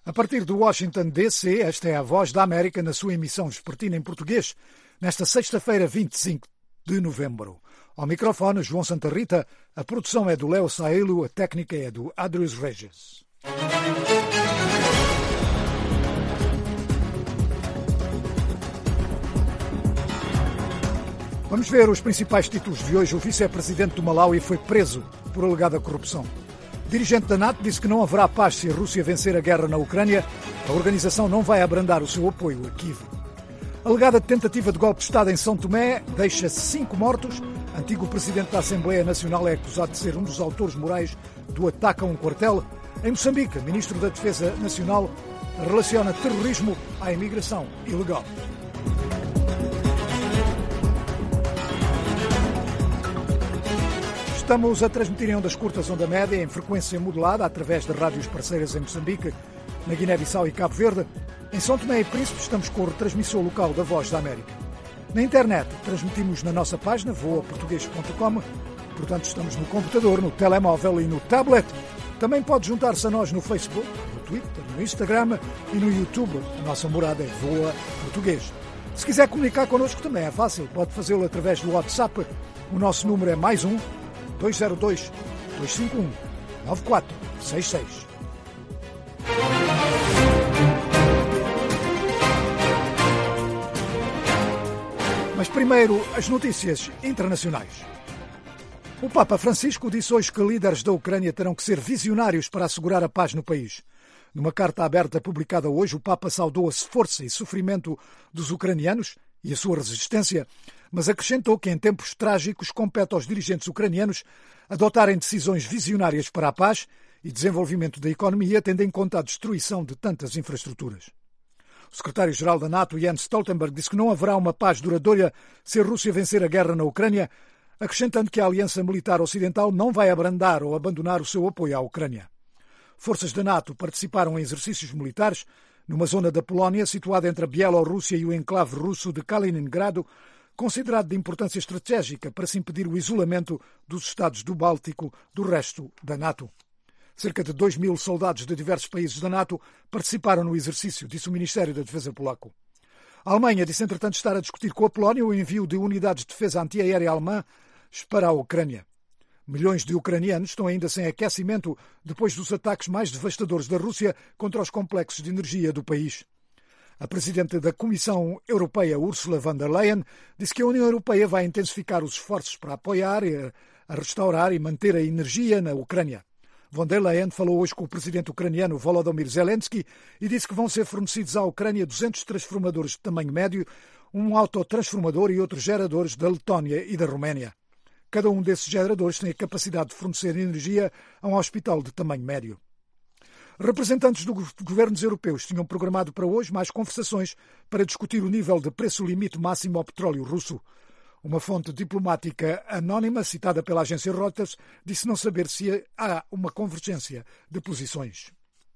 A partir de Washington, D.C., esta é a Voz da América na sua emissão vespertina em português, nesta sexta-feira, 25 de novembro. Ao microfone, João Santa Rita, a produção é do Léo Saelo, a técnica é do Adrius Regis. Vamos ver os principais títulos de hoje. O vice-presidente do Malawi foi preso por alegada corrupção. O dirigente da NATO disse que não haverá paz se a Rússia vencer a guerra na Ucrânia. A organização não vai abrandar o seu apoio a Kiev. A alegada tentativa de golpe de Estado em São Tomé deixa 5 mortos. Antigo presidente da Assembleia Nacional é acusado de ser um dos autores morais do ataque a um quartel. Em Moçambique, ministro da Defesa Nacional relaciona terrorismo à imigração ilegal. Estamos a transmitir em ondas curtas onda média, em frequência modulada, através de rádios parceiras em Moçambique, na Guiné-Bissau e Cabo Verde. Em São Tomé e Príncipe estamos com o retransmissor local da Voz da América. Na internet, transmitimos na nossa página, voaportugues.com. Portanto, estamos no computador, no telemóvel e no tablet. Também pode juntar-se a nós no Facebook, no Twitter, no Instagram e no YouTube. A nossa morada é Voa Português. Se quiser comunicar connosco também é fácil. Pode fazê-lo através do WhatsApp. O nosso número é +1 202 251 9466. Mas primeiro, as notícias internacionais. O Papa Francisco disse hoje que líderes da Ucrânia terão que ser visionários para assegurar a paz no país. Numa carta aberta publicada hoje, o Papa saudou a força e sofrimento dos ucranianos e a sua resistência, mas acrescentou que em tempos trágicos compete aos dirigentes ucranianos adotarem decisões visionárias para a paz e desenvolvimento da economia, tendo em conta a destruição de tantas infraestruturas. O secretário-geral da NATO, Jens Stoltenberg, disse que não haverá uma paz duradoura se a Rússia vencer a guerra na Ucrânia, acrescentando que a Aliança Militar Ocidental não vai abrandar ou abandonar o seu apoio à Ucrânia. Forças da NATO participaram em exercícios militares numa zona da Polónia situada entre a Bielorrússia e o enclave russo de Kaliningrado, considerado de importância estratégica para se impedir o isolamento dos Estados do Báltico do resto da NATO. Cerca de 2.000 soldados de diversos países da NATO participaram no exercício, disse o Ministério da Defesa polaco. A Alemanha disse, entretanto, estar a discutir com a Polónia o envio de unidades de defesa antiaérea alemãs para a Ucrânia. Milhões de ucranianos estão ainda sem aquecimento depois dos ataques mais devastadores da Rússia contra os complexos de energia do país. A presidente da Comissão Europeia, Ursula von der Leyen, disse que a União Europeia vai intensificar os esforços para apoiar, a restaurar e manter a energia na Ucrânia. Von der Leyen falou hoje com o presidente ucraniano Volodymyr Zelensky e disse que vão ser fornecidos à Ucrânia 200 transformadores de tamanho médio, um autotransformador e outros geradores da Letónia e da Roménia. Cada um desses geradores tem a capacidade de fornecer energia a um hospital de tamanho médio. Representantes dos governos europeus tinham programado para hoje mais conversações para discutir o nível de preço limite máximo ao petróleo russo. Uma fonte diplomática anónima, citada pela agência Reuters, disse não saber se há uma convergência de posições.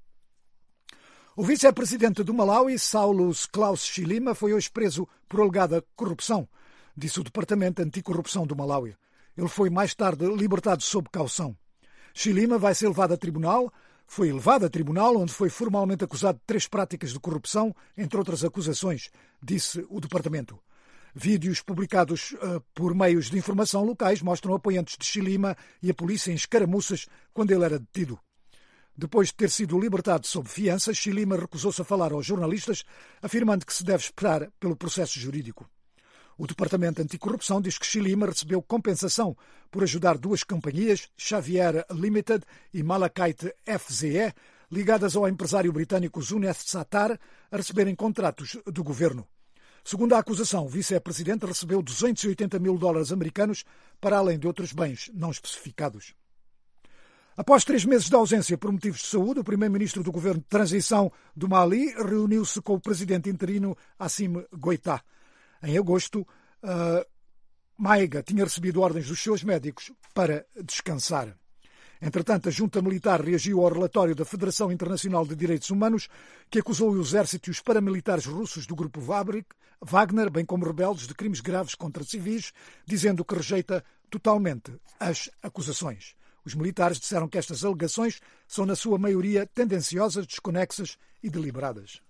O vice-presidente do Malawi, Saulus Klaus Chilima, foi hoje preso por alegada corrupção, disse o Departamento Anticorrupção do Malawi. Ele foi mais tarde libertado sob caução. Chilima vai ser foi levado a tribunal, onde foi formalmente acusado de 3 práticas de corrupção, entre outras acusações, disse o Departamento. Vídeos publicados por meios de informação locais mostram apoiantes de Chilima e a polícia em escaramuças quando ele era detido. Depois de ter sido libertado sob fiança, Chilima recusou-se a falar aos jornalistas, afirmando que se deve esperar pelo processo jurídico. O Departamento Anticorrupção diz que Chilima recebeu compensação por ajudar 2 companhias, Xavier Limited e Malachite FZE, ligadas ao empresário britânico Zuneth Sattar, a receberem contratos do governo. Segundo a acusação, o vice-presidente recebeu $280.000 americanos para além de outros bens não especificados. Após 3 meses de ausência por motivos de saúde, o primeiro-ministro do governo de transição do Mali reuniu-se com o presidente interino Assimi Goïta. Em agosto, Maïga tinha recebido ordens dos seus médicos para descansar. Entretanto, a junta militar reagiu ao relatório da Federação Internacional de Direitos Humanos, que acusou o exército e os paramilitares russos do grupo Wagner, bem como rebeldes, de crimes graves contra civis, dizendo que rejeita totalmente as acusações. Os militares disseram que estas alegações são, na sua maioria, tendenciosas, desconexas e deliberadas.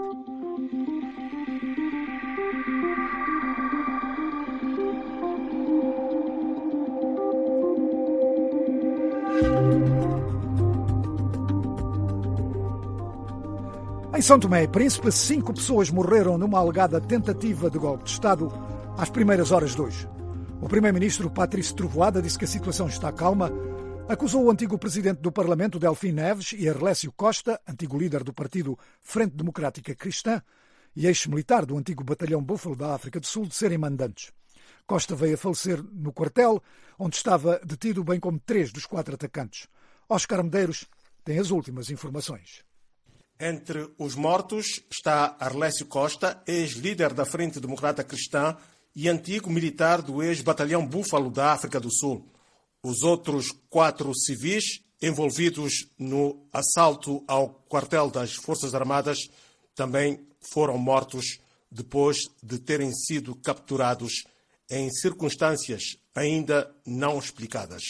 Em São Tomé e Príncipe, 5 pessoas morreram numa alegada tentativa de golpe de Estado às primeiras horas de hoje. O primeiro-ministro Patrício Trovoada disse que a situação está calma, acusou o antigo presidente do Parlamento, Delfim Neves, e Arlésio Costa, antigo líder do partido Frente Democrática Cristã e ex-militar do antigo batalhão Búfalo da África do Sul, de serem mandantes. Costa veio a falecer no quartel, onde estava detido, bem como 3 dos 4 atacantes. Óscar Medeiros tem as últimas informações. Entre os mortos está Arlésio Costa, ex-líder da Frente Democrata Cristã e antigo militar do ex-batalhão Búfalo da África do Sul. Os outros 4 civis envolvidos no assalto ao quartel das Forças Armadas também foram mortos depois de terem sido capturados em circunstâncias ainda não explicadas.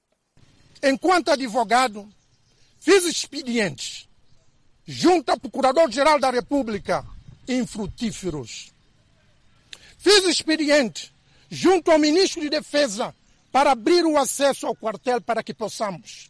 Enquanto advogado, fiz expedientes junto ao Procurador-Geral da República infrutíferos. Fiz expediente junto ao Ministro de Defesa para abrir o acesso ao quartel para que possamos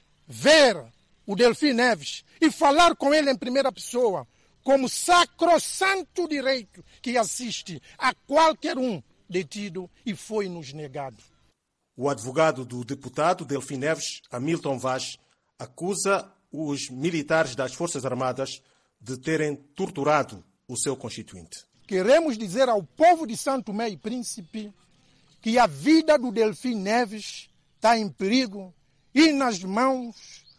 ver o Delfim Neves e falar com ele em primeira pessoa, como sacrossanto direito que assiste a qualquer um detido, e foi-nos negado. O advogado do deputado Delfim Neves, Hamilton Vaz, acusa os militares das Forças Armadas de terem torturado o seu constituinte. Queremos dizer ao povo de São Tomé e Príncipe que a vida do Delfim Neves está em perigo e nas mãos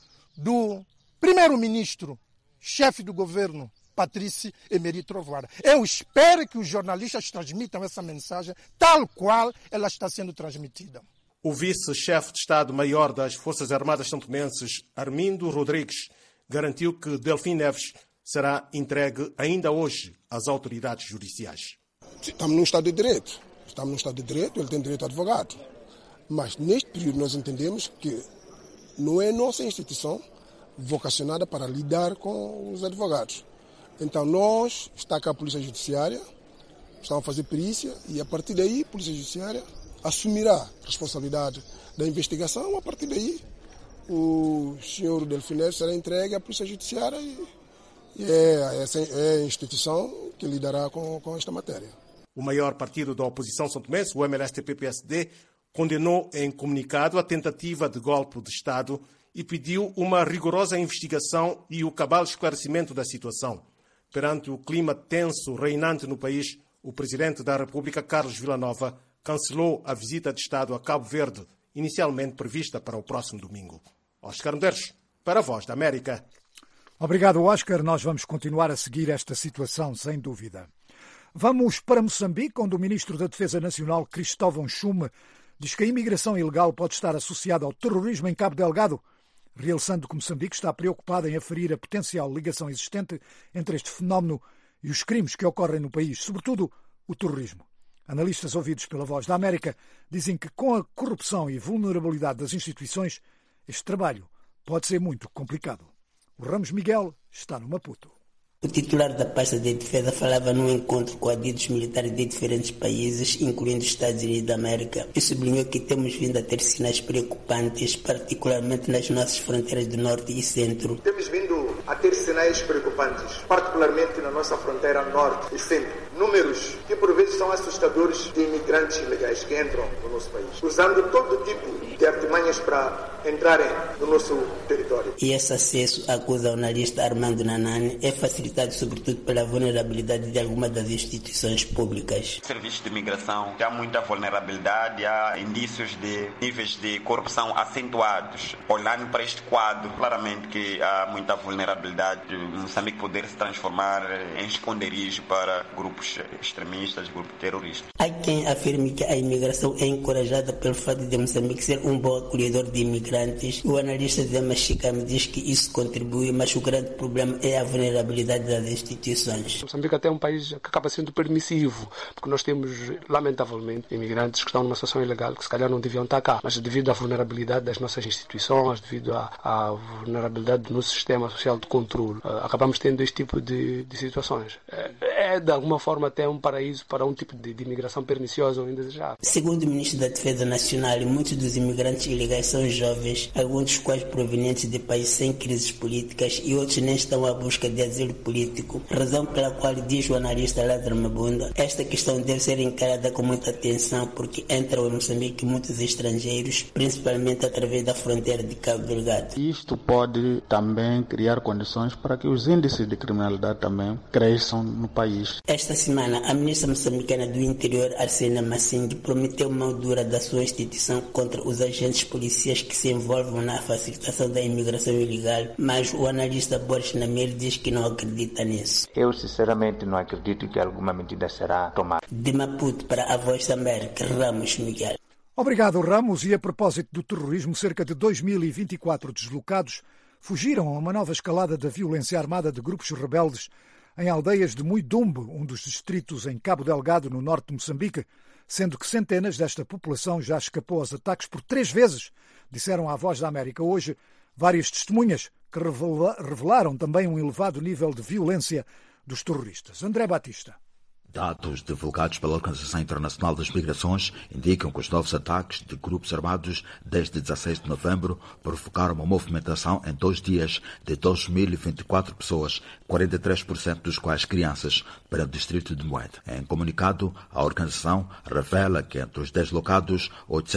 do primeiro-ministro, chefe do governo, Patrício Emery Trovoada. Eu espero que os jornalistas transmitam essa mensagem tal qual ela está sendo transmitida. O vice-chefe de Estado-Maior das Forças Armadas santomenses, Armindo Rodrigues, garantiu que Delfim Neves será entregue ainda hoje às autoridades judiciais. Estamos num Estado de Direito. Estamos num Estado de Direito, ele tem direito a advogado. Mas neste período nós entendemos que não é nossa instituição vocacionada para lidar com os advogados. Então nós, está com a Polícia Judiciária, estamos a fazer perícia e a partir daí a Polícia Judiciária assumirá a responsabilidade da investigação. A partir daí o senhor Delfim Neves será entregue à Polícia Judiciária e essa é a instituição que lidará com esta matéria. O maior partido da oposição santomense, o MLSTP-PSD, condenou em comunicado a tentativa de golpe de Estado e pediu uma rigorosa investigação e o cabal esclarecimento da situação. Perante o clima tenso reinante no país, o presidente da República, Carlos Villanova, cancelou a visita de Estado a Cabo Verde, inicialmente prevista para o próximo domingo. Óscar Medeiros, para a Voz da América. Obrigado, Óscar. Nós vamos continuar a seguir esta situação, sem dúvida. Vamos para Moçambique, onde o ministro da Defesa Nacional, Cristóvão Chume, diz que a imigração ilegal pode estar associada ao terrorismo em Cabo Delgado, realçando que Moçambique está preocupado em aferir a potencial ligação existente entre este fenómeno e os crimes que ocorrem no país, sobretudo o terrorismo. Analistas ouvidos pela Voz da América dizem que com a corrupção e vulnerabilidade das instituições, este trabalho pode ser muito complicado. O Ramos Miguel está no Maputo. O titular da pasta de defesa falava num encontro com adidos militares de diferentes países, incluindo os Estados Unidos da América, e sublinhou que temos vindo a ter sinais preocupantes, particularmente nas nossas fronteiras do norte e centro. Temos vindo a ter sinais preocupantes, particularmente na nossa fronteira norte e centro. Números que por vezes são assustadores de imigrantes ilegais que entram no nosso país, usando todo tipo de artimanhas para entrarem no nosso território. E esse acesso, acusa o analista Armando Nanani, é facilitado sobretudo pela vulnerabilidade de algumas das instituições públicas. Serviços de imigração, há muita vulnerabilidade, há indícios de níveis de corrupção acentuados. Olhando para este quadro, claramente que há muita vulnerabilidade de Moçambique poder se transformar em esconderijo para grupos extremistas, grupos terroristas. Há quem afirme que a imigração é encorajada pelo fato de Moçambique ser um bom acolhedor de imigrantes. imigrantes. O analista Zé Machica me diz que isso contribui, mas o grande problema é a vulnerabilidade das instituições. Moçambique até é um país que acaba sendo permissivo, porque nós temos, lamentavelmente, imigrantes que estão numa situação ilegal, que se calhar não deviam estar cá, mas devido à vulnerabilidade das nossas instituições, devido à vulnerabilidade do nosso sistema social de controle, acabamos tendo este tipo de situações. É, de alguma forma, até um paraíso para um tipo de imigração perniciosa ou indesejável. Segundo o ministro da Defesa Nacional, muitos dos imigrantes ilegais são jovens, alguns dos quais provenientes de países sem crises políticas e outros nem estão à busca de asilo político, razão pela qual, diz o analista Lázaro Mabunda, esta questão deve ser encarada com muita atenção porque entram em Moçambique muitos estrangeiros, principalmente através da fronteira de Cabo Delgado. Isto pode também criar condições para que os índices de criminalidade também cresçam no país. Esta semana, a ministra moçambicana do Interior, Arsena Massing, prometeu mão dura da sua instituição contra os agentes policiais que se envolvem na facilitação da imigração ilegal, mas o analista Boris Namir diz que não acredita nisso. Eu sinceramente não acredito que alguma medida será tomada. De Maputo para a Voz da América, Ramos Miguel. Obrigado, Ramos. E a propósito do terrorismo, cerca de 2024 deslocados fugiram a uma nova escalada da violência armada de grupos rebeldes em aldeias de Muidumbe, um dos distritos em Cabo Delgado, no norte de Moçambique, sendo que centenas desta população já escapou aos ataques por 3 vezes, disseram à Voz da América hoje várias testemunhas que revelaram também um elevado nível de violência dos terroristas. André Batista. Dados divulgados pela Organização Internacional das Migrações indicam que os novos ataques de grupos armados desde 16 de novembro provocaram uma movimentação em 2 dias de 2.024 pessoas, 43% dos quais crianças, para o distrito de Moed. Em comunicado, a organização revela que entre os deslocados,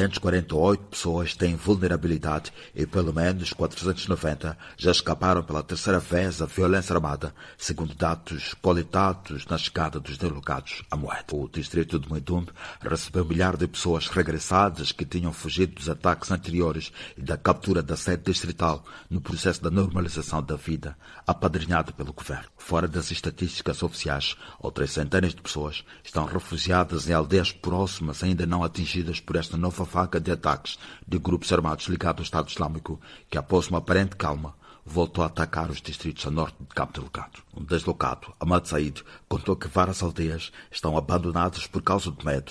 848 pessoas têm vulnerabilidade e pelo menos 490 já escaparam pela 3ª vez à violência armada, segundo dados coletados na chegada dos deslocados a Moed. O distrito de Muidumbe recebeu milhares de pessoas regressadas que tinham fugido dos ataques anteriores e da captura da sede distrital no processo da normalização da vida, apadrinhado pelo governo. Fora das estatísticas oficiais, outras centenas de pessoas estão refugiadas em aldeias próximas ainda não atingidas por esta nova vaga de ataques de grupos armados ligados ao Estado Islâmico, que após uma aparente calma voltou a atacar os distritos a norte de Cabo Delgado. Um deslocado, Ahmad Said, contou que várias aldeias estão abandonadas por causa do medo.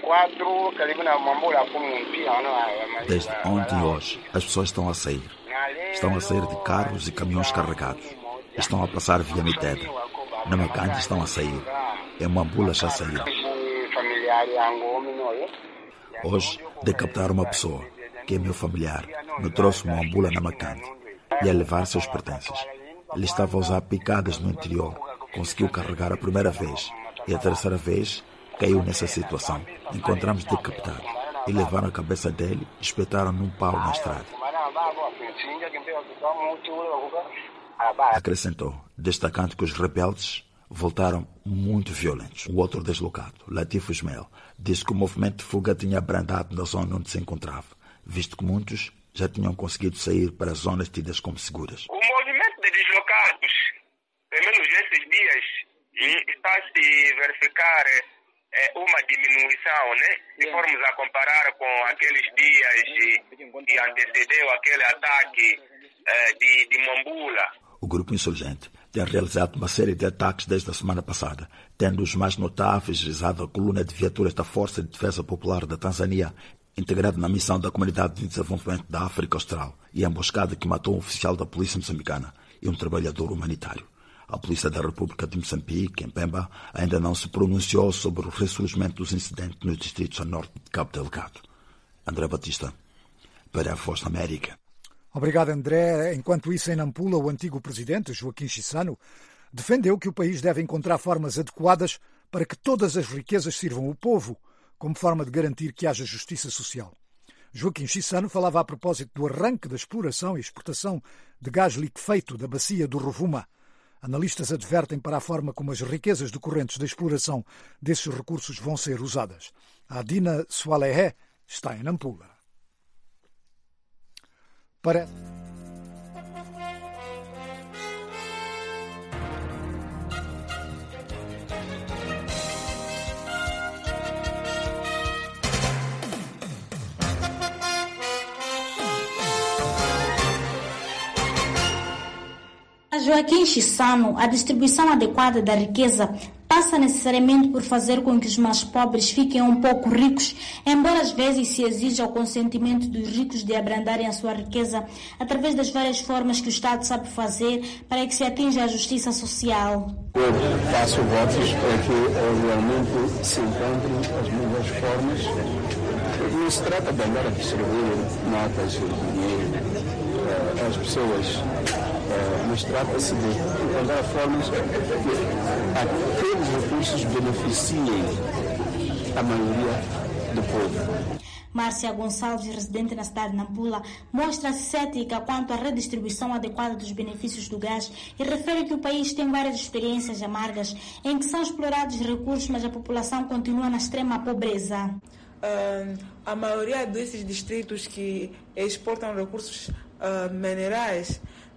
Desde ontem e hoje, as pessoas estão a sair. Estão a sair de carros e caminhões carregados. Estão a passar via Miteda. Na Macande estão a sair. Em Mambula já saíram. Hoje, decapitaram uma pessoa, que é meu familiar, me trouxe uma ambula na Macande e a levar seus pertences. Ele estava a usar picadas no interior, conseguiu carregar a primeira vez e a 3ª vez caiu nessa situação. Encontramos decapitado e levaram a cabeça dele e espetaram num pau na estrada. Acrescentou, destacando que os rebeldes voltaram muito violentos. O outro deslocado, Latif Ismael, disse que o movimento de fuga tinha abrandado na zona onde se encontrava, visto que muitos já tinham conseguido sair para zonas tidas como seguras. O movimento de deslocados, pelo menos esses dias, está a se verificar uma diminuição, né? Se formos a comparar com aqueles dias que antecedeu aquele ataque de Mambula. O grupo insurgente tem realizado uma série de ataques desde a semana passada, tendo os mais notáveis visado a coluna de viaturas da Força de Defesa Popular da Tanzânia, integrado na missão da Comunidade de Desenvolvimento da África Austral, e a emboscada que matou um oficial da Polícia Moçambicana e um trabalhador humanitário. A Polícia da República de Moçambique, em Pemba, ainda não se pronunciou sobre o ressurgimento dos incidentes nos distritos a norte de Cabo Delgado. André Batista, para a Voz da América. Obrigado, André. Enquanto isso, em Nampula, o antigo presidente, Joaquim Chissano, defendeu que o país deve encontrar formas adequadas para que todas as riquezas sirvam o povo, como forma de garantir que haja justiça social. Joaquim Chissano falava a propósito do arranque da exploração e exportação de gás liquefeito da bacia do Rovuma. Analistas advertem para a forma como as riquezas decorrentes da exploração desses recursos vão ser usadas. A Dina Soalehe está em Nampula. Joaquim Chissano, a distribuição adequada da riqueza passa necessariamente por fazer com que os mais pobres fiquem um pouco ricos, embora às vezes se exija o consentimento dos ricos de abrandarem a sua riqueza através das várias formas que o Estado sabe fazer para que se atinja a justiça social. Eu faço votos para que realmente se encontrem as melhores formas. Não se trata de andar a distribuir notas de dinheiro às pessoas, mas trata-se de encontrar formas que aqueles recursos beneficiem a maioria do povo. Márcia Gonçalves, residente na cidade de Nampula, mostra-se cética quanto à redistribuição adequada dos benefícios do gás e refere que o país tem várias experiências amargas em que são explorados recursos, mas a população continua na extrema pobreza. A maioria desses distritos que exportam recursos minerais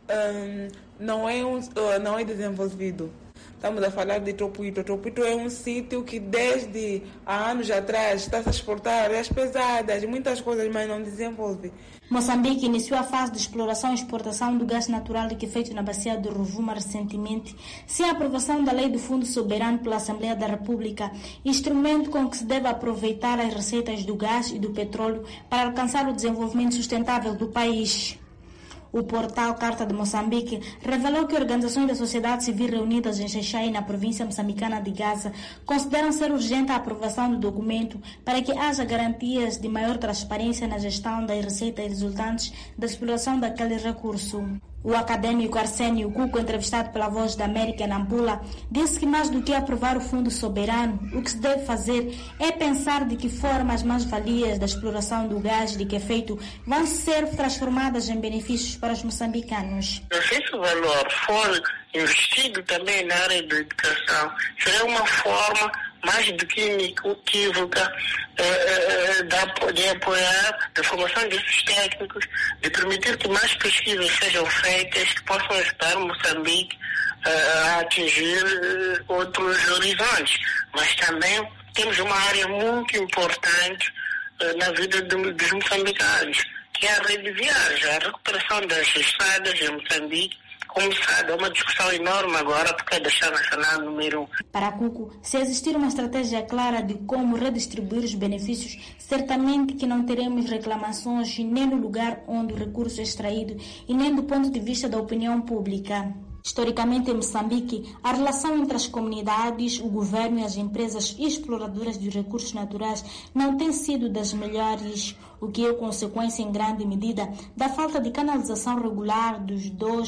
não é desenvolvido. Estamos a falar de Tropito. Tropito é um sítio que desde há anos atrás está a exportar áreas pesadas, muitas coisas, mas não desenvolve. Moçambique iniciou a fase de exploração e exportação do gás natural liquefeito na bacia do Rovuma recentemente, sem a aprovação da Lei do Fundo Soberano pela Assembleia da República, instrumento com que se deve aproveitar as receitas do gás e do petróleo para alcançar o desenvolvimento sustentável do país. O portal Carta de Moçambique revelou que organizações da sociedade civil reunidas em Xai-Xai, na província moçambicana de Gaza, consideram ser urgente a aprovação do documento para que haja garantias de maior transparência na gestão das receitas resultantes da exploração daquele recurso. O acadêmico Arsénio Cuco, entrevistado pela Voz da América em Nampula, disse que mais do que aprovar o fundo soberano, o que se deve fazer é pensar de que forma as mais-valias da exploração do gás liquefeito vão ser transformadas em benefícios para os moçambicanos. Se esse valor for investido também na área da educação, será uma forma mais do que inequívoca de apoiar a formação desses técnicos, de permitir que mais pesquisas sejam feitas, que possam ajudar Moçambique a atingir outros horizontes. Mas também temos uma área muito importante na vida dos moçambicanos, que é a rede viária, a recuperação das estradas em Moçambique. Começado, é uma discussão enorme agora porque é da Estrada Nacional número 1. Para Cuco, se existir uma estratégia clara de como redistribuir os benefícios, certamente que não teremos reclamações nem no lugar onde o recurso é extraído e nem do ponto de vista da opinião pública. Historicamente, em Moçambique, a relação entre as comunidades, o governo e as empresas exploradoras dos recursos naturais não tem sido das melhores, o que é consequência, em grande medida, da falta de canalização regular dos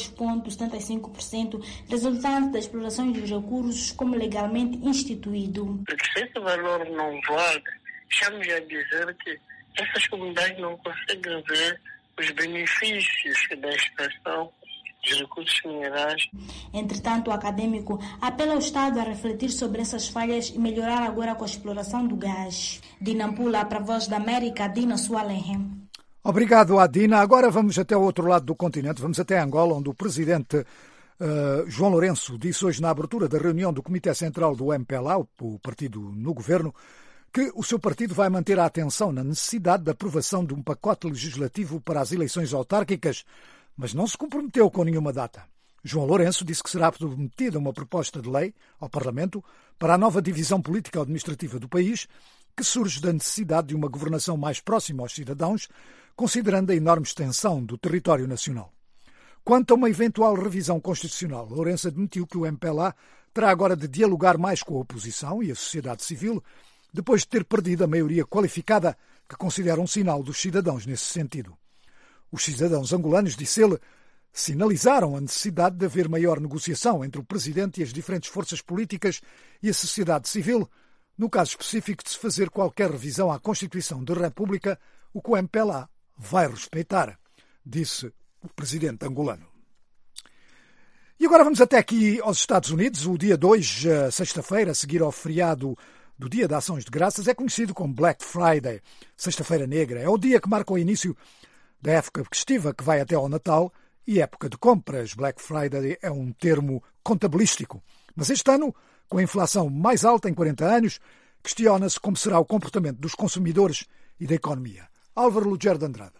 2,75% resultante da exploração dos recursos como legalmente instituído. Porque se esse valor não volta, estamos a dizer que essas comunidades não conseguem ver os benefícios da extração de recursos minerais. Entretanto, o acadêmico apela ao Estado a refletir sobre essas falhas e melhorar agora com a exploração do gás. De Nampula, para a Voz da América, Dina Sualenhem. Obrigado, Adina. Agora vamos até o outro lado do continente, vamos até Angola, onde o presidente João Lourenço disse hoje na abertura da reunião do Comitê Central do MPLA, o partido no governo, que o seu partido vai manter a atenção na necessidade da aprovação de um pacote legislativo para as eleições autárquicas, mas não se comprometeu com nenhuma data. João Lourenço disse que será submetida uma proposta de lei ao Parlamento para a nova divisão política-administrativa do país, que surge da necessidade de uma governação mais próxima aos cidadãos, considerando a enorme extensão do território nacional. Quanto a uma eventual revisão constitucional, Lourenço admitiu que o MPLA terá agora de dialogar mais com a oposição e a sociedade civil, depois de ter perdido a maioria qualificada, que considera um sinal dos cidadãos nesse sentido. Os cidadãos angolanos, disse ele, sinalizaram a necessidade de haver maior negociação entre o presidente e as diferentes forças políticas e a sociedade civil, no caso específico de se fazer qualquer revisão à Constituição da República, o que o MPLA vai respeitar, disse o presidente angolano. E agora vamos até aqui aos Estados Unidos. O dia 2, sexta-feira, a seguir ao feriado do Dia de Ações de Graças, é conhecido como Black Friday, Sexta-feira Negra. É o dia que marca o início da época festiva que vai até ao Natal e época de compras. Black Friday é um termo contabilístico. Mas este ano, com a inflação mais alta em 40 anos, questiona-se como será o comportamento dos consumidores e da economia. Álvaro Lugero de Andrade.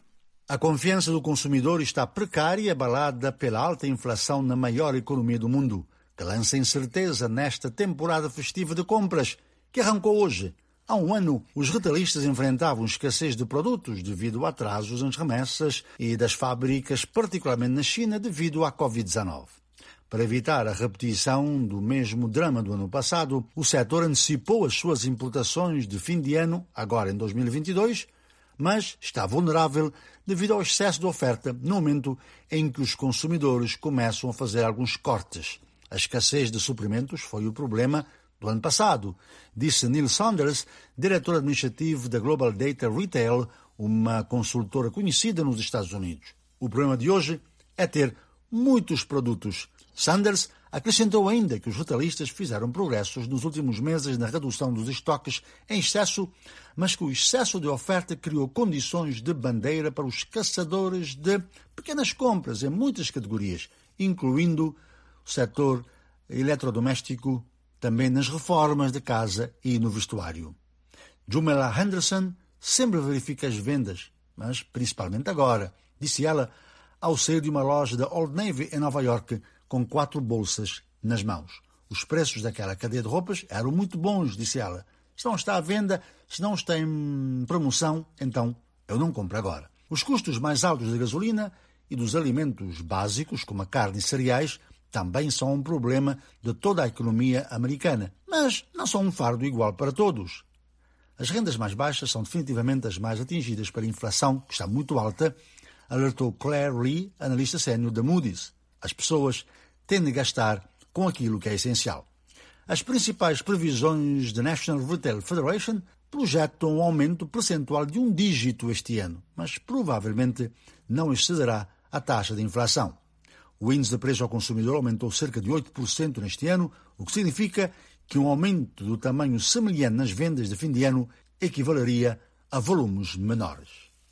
A confiança do consumidor está precária e abalada pela alta inflação na maior economia do mundo, que lança incerteza nesta temporada festiva de compras, que arrancou hoje. Há um ano, os retalhistas enfrentavam escassez de produtos devido a atrasos nas remessas e das fábricas, particularmente na China, devido à Covid-19. Para evitar a repetição do mesmo drama do ano passado, o setor antecipou as suas importações de fim de ano, agora em 2022, mas está vulnerável devido ao excesso de oferta no momento em que os consumidores começam a fazer alguns cortes. A escassez de suprimentos foi o problema do ano passado, disse Neil Saunders, diretor administrativo da Global Data Retail, uma consultora conhecida nos Estados Unidos. O problema de hoje é ter muitos produtos. Saunders acrescentou ainda que os retalhistas fizeram progressos nos últimos meses na redução dos estoques em excesso, mas que o excesso de oferta criou condições de bandeira para os caçadores de pequenas compras em muitas categorias, incluindo o setor eletrodoméstico, também nas reformas de casa e no vestuário. Jumela Henderson sempre verifica as vendas, mas principalmente agora, disse ela, ao sair de uma loja da Old Navy em Nova York com 4 bolsas nas mãos. Os preços daquela cadeia de roupas eram muito bons, disse ela. Se não está à venda, se não está em promoção, então eu não compro agora. Os custos mais altos da gasolina e dos alimentos básicos, como a carne e cereais, também são um problema de toda a economia americana, mas não são um fardo igual para todos. As rendas mais baixas são definitivamente as mais atingidas pela inflação, que está muito alta, alertou Claire Lee, analista sénior da Moody's. As pessoas tendem a gastar com aquilo que é essencial. As principais previsões da National Retail Federation projetam um aumento percentual de 1 dígito este ano, mas provavelmente não excederá a taxa de inflação. O índice de preço ao consumidor aumentou cerca de 8% neste ano, o que significa que um aumento do tamanho semelhante nas vendas de fim de ano equivaleria a volumes menores.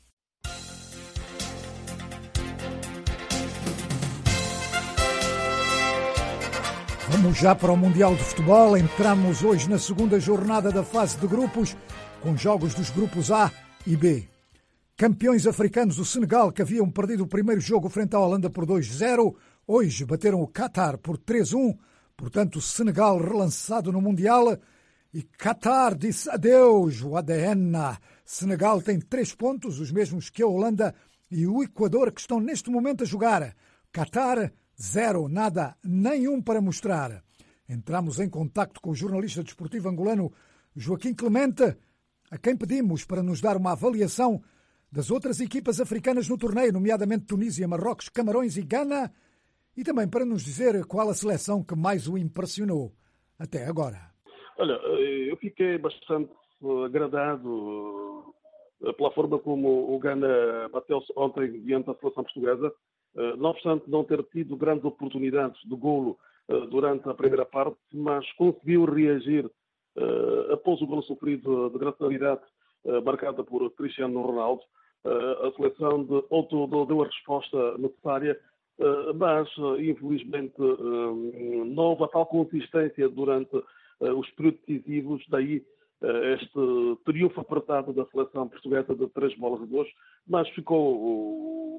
Vamos já para o Mundial de Futebol. Entramos hoje na segunda jornada da fase de grupos, com jogos dos grupos A e B. Campeões africanos, o Senegal, que haviam perdido o primeiro jogo frente à Holanda por 2-0, hoje bateram o Qatar por 3-1. Portanto, o Senegal relançado no Mundial. E Qatar disse adeus, o ADN. Senegal tem 3 pontos, os mesmos que a Holanda e o Equador, que estão neste momento a jogar. Qatar, 0, nada, nenhum para mostrar. Entramos em contacto com o jornalista desportivo angolano Joaquim Clemente, a quem pedimos para nos dar uma avaliação das outras equipas africanas no torneio, nomeadamente Tunísia, Marrocos, Camarões e Gana, e também para nos dizer qual a seleção que mais o impressionou até agora. Olha, eu fiquei bastante agradado pela forma como o Gana bateu-se ontem diante da seleção portuguesa, não obstante não ter tido grandes oportunidades de golo durante a primeira parte, mas conseguiu reagir após o golo sofrido de grande qualidade marcada por Cristiano Ronaldo. A seleção deu a resposta necessária, mas infelizmente não houve a tal consistência durante os períodos decisivos, daí este triunfo apertado da seleção portuguesa de 3-2, mas ficou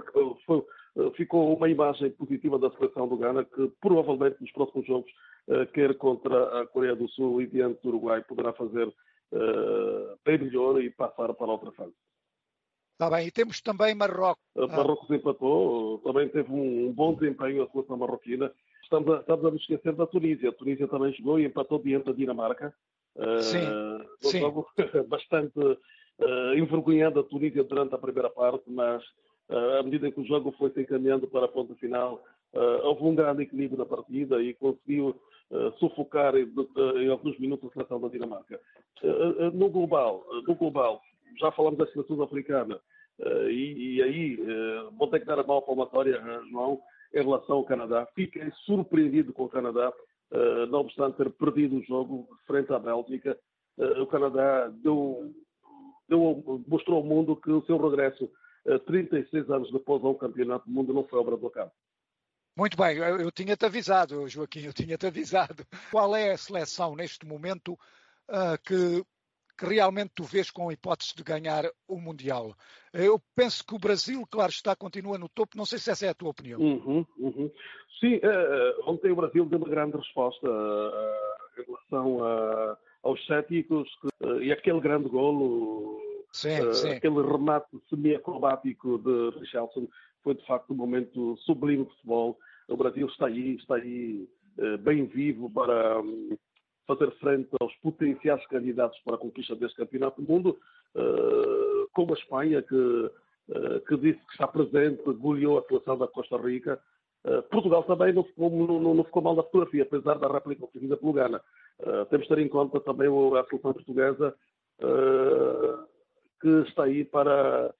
uma imagem positiva da seleção do Ghana, que provavelmente nos próximos jogos, quer contra a Coreia do Sul e diante do Uruguai, poderá fazer bem melhor e passar para a outra fase. Está bem, e temos também Marrocos. Marrocos empatou, também teve um bom desempenho a seleção marroquina. Estamos a nos esquecer da Tunísia. A Tunísia também jogou e empatou diante da Dinamarca. Sim. Jogo bastante envergonhando a Tunísia durante a primeira parte, mas à medida que o jogo foi se encaminhando para a ponta final, houve um grande equilíbrio na partida e conseguiu sufocar em alguns minutos a seleção da Dinamarca. No global, já falamos da seleção africana e aí vou ter que dar a mão palmatória, João, em relação ao Canadá. Fiquei surpreendido com o Canadá, não obstante ter perdido o jogo frente à Bélgica. O Canadá mostrou ao mundo que o seu regresso 36 anos depois a um campeonato do mundo não foi obra do acaso. Muito bem, eu tinha-te avisado, Joaquim, Qual é a seleção neste momento que que realmente tu vês com hipótese de ganhar o Mundial? Eu penso que o Brasil, claro está, continua no topo. Não sei se essa é a tua opinião. Sim, ontem o Brasil deu uma grande resposta em relação aos céticos e aquele grande golo, aquele remate semi-acrobático de Richarlison foi de facto um momento sublime de futebol. O Brasil está aí bem vivo para fazer frente aos potenciais candidatos para a conquista deste campeonato do mundo, como a Espanha, que disse que está presente, goleou a seleção da Costa Rica. Portugal também não ficou mal na fotografia, apesar da réplica oferecida pelo Ghana. Temos de ter em conta também a seleção portuguesa, que está aí para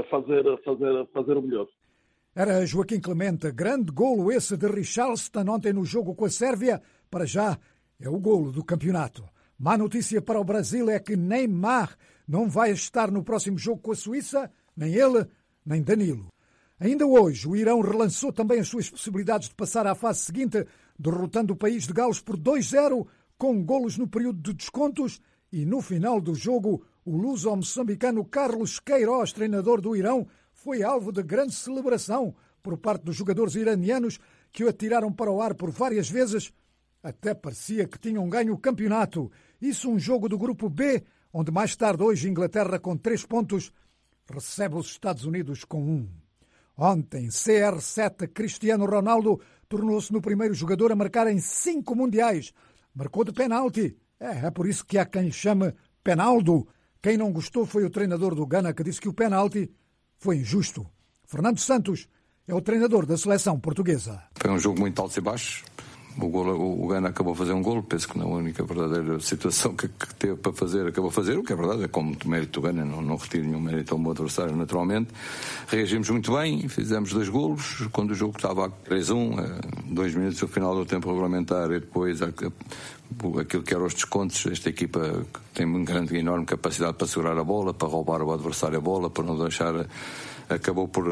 fazer o melhor. Era Joaquim Clemente. Grande golo esse de Richarlison ontem no jogo com a Sérvia. Para já é o golo do campeonato. Má notícia para o Brasil é que Neymar não vai estar no próximo jogo com a Suíça, nem ele, nem Danilo. Ainda hoje, o Irão relançou também as suas possibilidades de passar à fase seguinte, derrotando o país de Gales por 2-0, com golos no período de descontos, e no final do jogo, o luso-moçambicano Carlos Queiroz, treinador do Irão, foi alvo de grande celebração por parte dos jogadores iranianos que o atiraram para o ar por várias vezes. Até parecia que tinham ganho o campeonato. Isso um jogo do grupo B, onde mais tarde hoje Inglaterra com 3 pontos recebe os Estados Unidos com 1. Ontem, CR7 Cristiano Ronaldo tornou-se no primeiro jogador a marcar em 5 mundiais. Marcou de penalti. É por isso que há quem chame Penaldo. Quem não gostou foi o treinador do Ghana, que disse que o penalti foi injusto. Fernando Santos é o treinador da seleção portuguesa. Foi um jogo muito altos e baixos. O Ghana acabou a fazer um golo, penso que não é a única verdadeira situação que teve para fazer, acabou a fazer, o que é verdade, é como mérito do Ghana, não retiro nenhum mérito ao meu adversário, naturalmente. Reagimos muito bem, fizemos 2 golos, quando o jogo estava a 3-1, 2 minutos no final do tempo regulamentar, e depois aquilo que eram os descontos. Esta equipa tem uma grande e enorme capacidade para segurar a bola, para roubar o adversário a bola, para não deixar, acabou por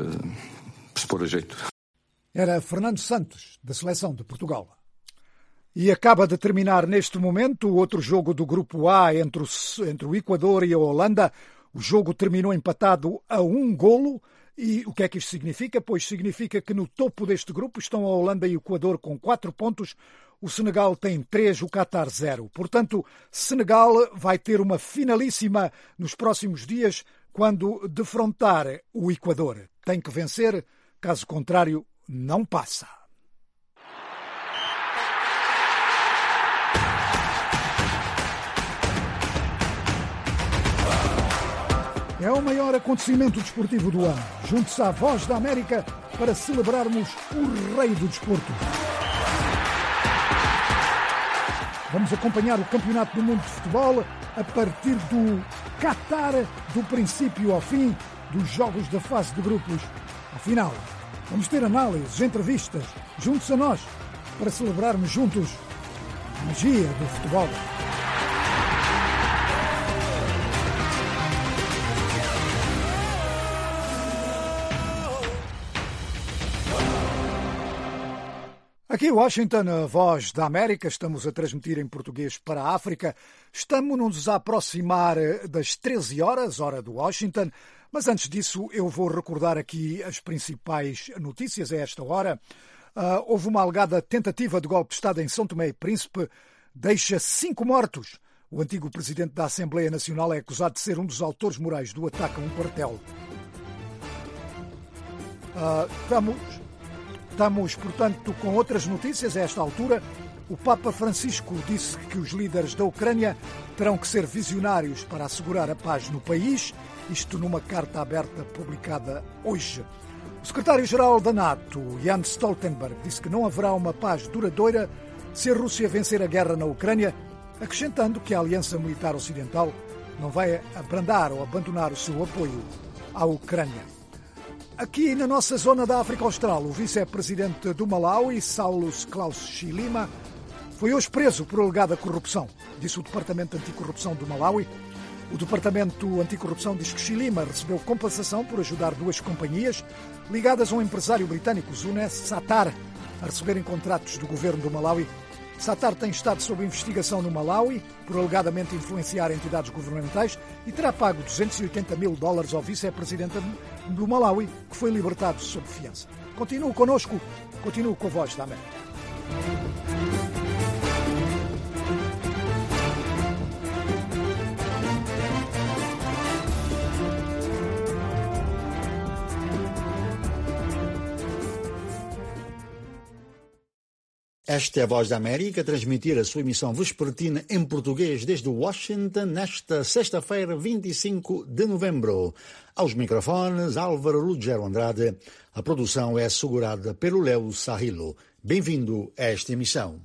se pôr a jeito. Era Fernando Santos, da seleção de Portugal. E acaba de terminar neste momento o outro jogo do Grupo A entre o Equador e a Holanda. O jogo terminou empatado a 1 golo. E o que é que isto significa? Pois significa que no topo deste grupo estão a Holanda e o Equador com 4 pontos. O Senegal tem 3, o Qatar 0. Portanto, Senegal vai ter uma finalíssima nos próximos dias quando defrontar o Equador. Tem que vencer, caso contrário, não passa. É o maior acontecimento desportivo do ano. Junte-se à Voz da América para celebrarmos o rei do desporto. Vamos acompanhar o Campeonato do Mundo de Futebol a partir do Qatar, do princípio ao fim, dos jogos da fase de grupos. Ao final, vamos ter análises, entrevistas. Juntos a nós para celebrarmos juntos a magia do futebol. Aqui em Washington, a Voz da América, estamos a transmitir em português para a África. Estamos-nos a aproximar das 13 horas, hora de Washington. Mas antes disso, eu vou recordar aqui as principais notícias a esta hora. Houve uma alegada tentativa de golpe de Estado em São Tomé e Príncipe, deixa 5 mortos. O antigo presidente da Assembleia Nacional é acusado de ser um dos autores morais do ataque a um quartel. Estamos, portanto, com outras notícias a esta altura. O Papa Francisco disse que os líderes da Ucrânia terão que ser visionários para assegurar a paz no país, isto numa carta aberta publicada hoje. O secretário-geral da NATO, Jens Stoltenberg, disse que não haverá uma paz duradoura se a Rússia vencer a guerra na Ucrânia, acrescentando que a Aliança Militar Ocidental não vai abrandar ou abandonar o seu apoio à Ucrânia. Aqui na nossa zona da África Austral, o vice-presidente do Malawi, Saulus Klaus Chilima, foi hoje preso por alegada corrupção, disse o Departamento Anticorrupção do Malawi. O Departamento Anticorrupção diz que Chilima recebeu compensação por ajudar 2 companhias ligadas a um empresário britânico, Zunes Sattar, a receberem contratos do governo do Malawi Sattar tem estado sob investigação no Malawi por alegadamente influenciar entidades governamentais e terá pago $280 mil ao vice-presidente do Malawi, que foi libertado sob fiança. Continue connosco, continue com a Voz da América. Esta é a Voz da América, a transmitir a sua emissão vespertina em português desde Washington, nesta sexta-feira, 25 de novembro. Aos microfones, Álvaro Ruggiero Andrade. A produção é assegurada pelo Léo Sahilo. Bem-vindo a esta emissão.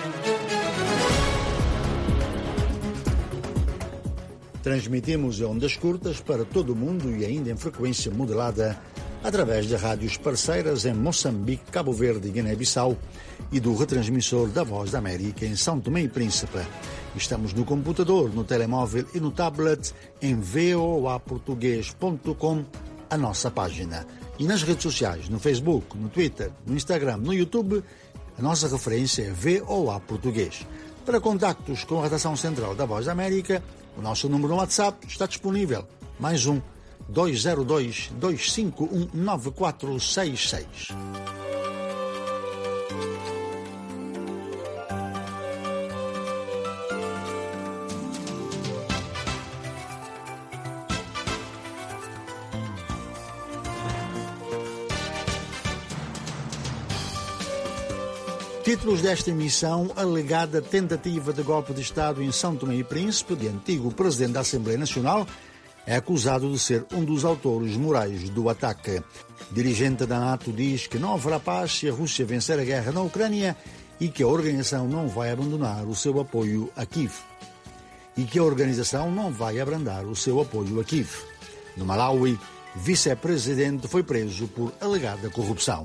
Transmitimos em ondas curtas para todo o mundo e ainda em frequência modulada através de rádios parceiras em Moçambique, Cabo Verde e Guiné-Bissau e do retransmissor da Voz da América em São Tomé e Príncipe. Estamos no computador, no telemóvel e no tablet em voaportugues.com, a nossa página. E nas redes sociais, no Facebook, no Twitter, no Instagram, no YouTube, a nossa referência é VOA Português. Para contactos com a redação central da Voz da América, o nosso número no WhatsApp está disponível. Mais 202-251-9466. Títulos desta emissão: alegada tentativa de golpe de Estado em São Tomé e Príncipe, de antigo presidente da Assembleia Nacional, é acusado de ser um dos autores morais do ataque. Dirigente da NATO diz que não haverá paz se a Rússia vencer a guerra na Ucrânia e que a organização não vai abandonar o seu apoio a Kiev. No Malawi, vice-presidente foi preso por alegada corrupção.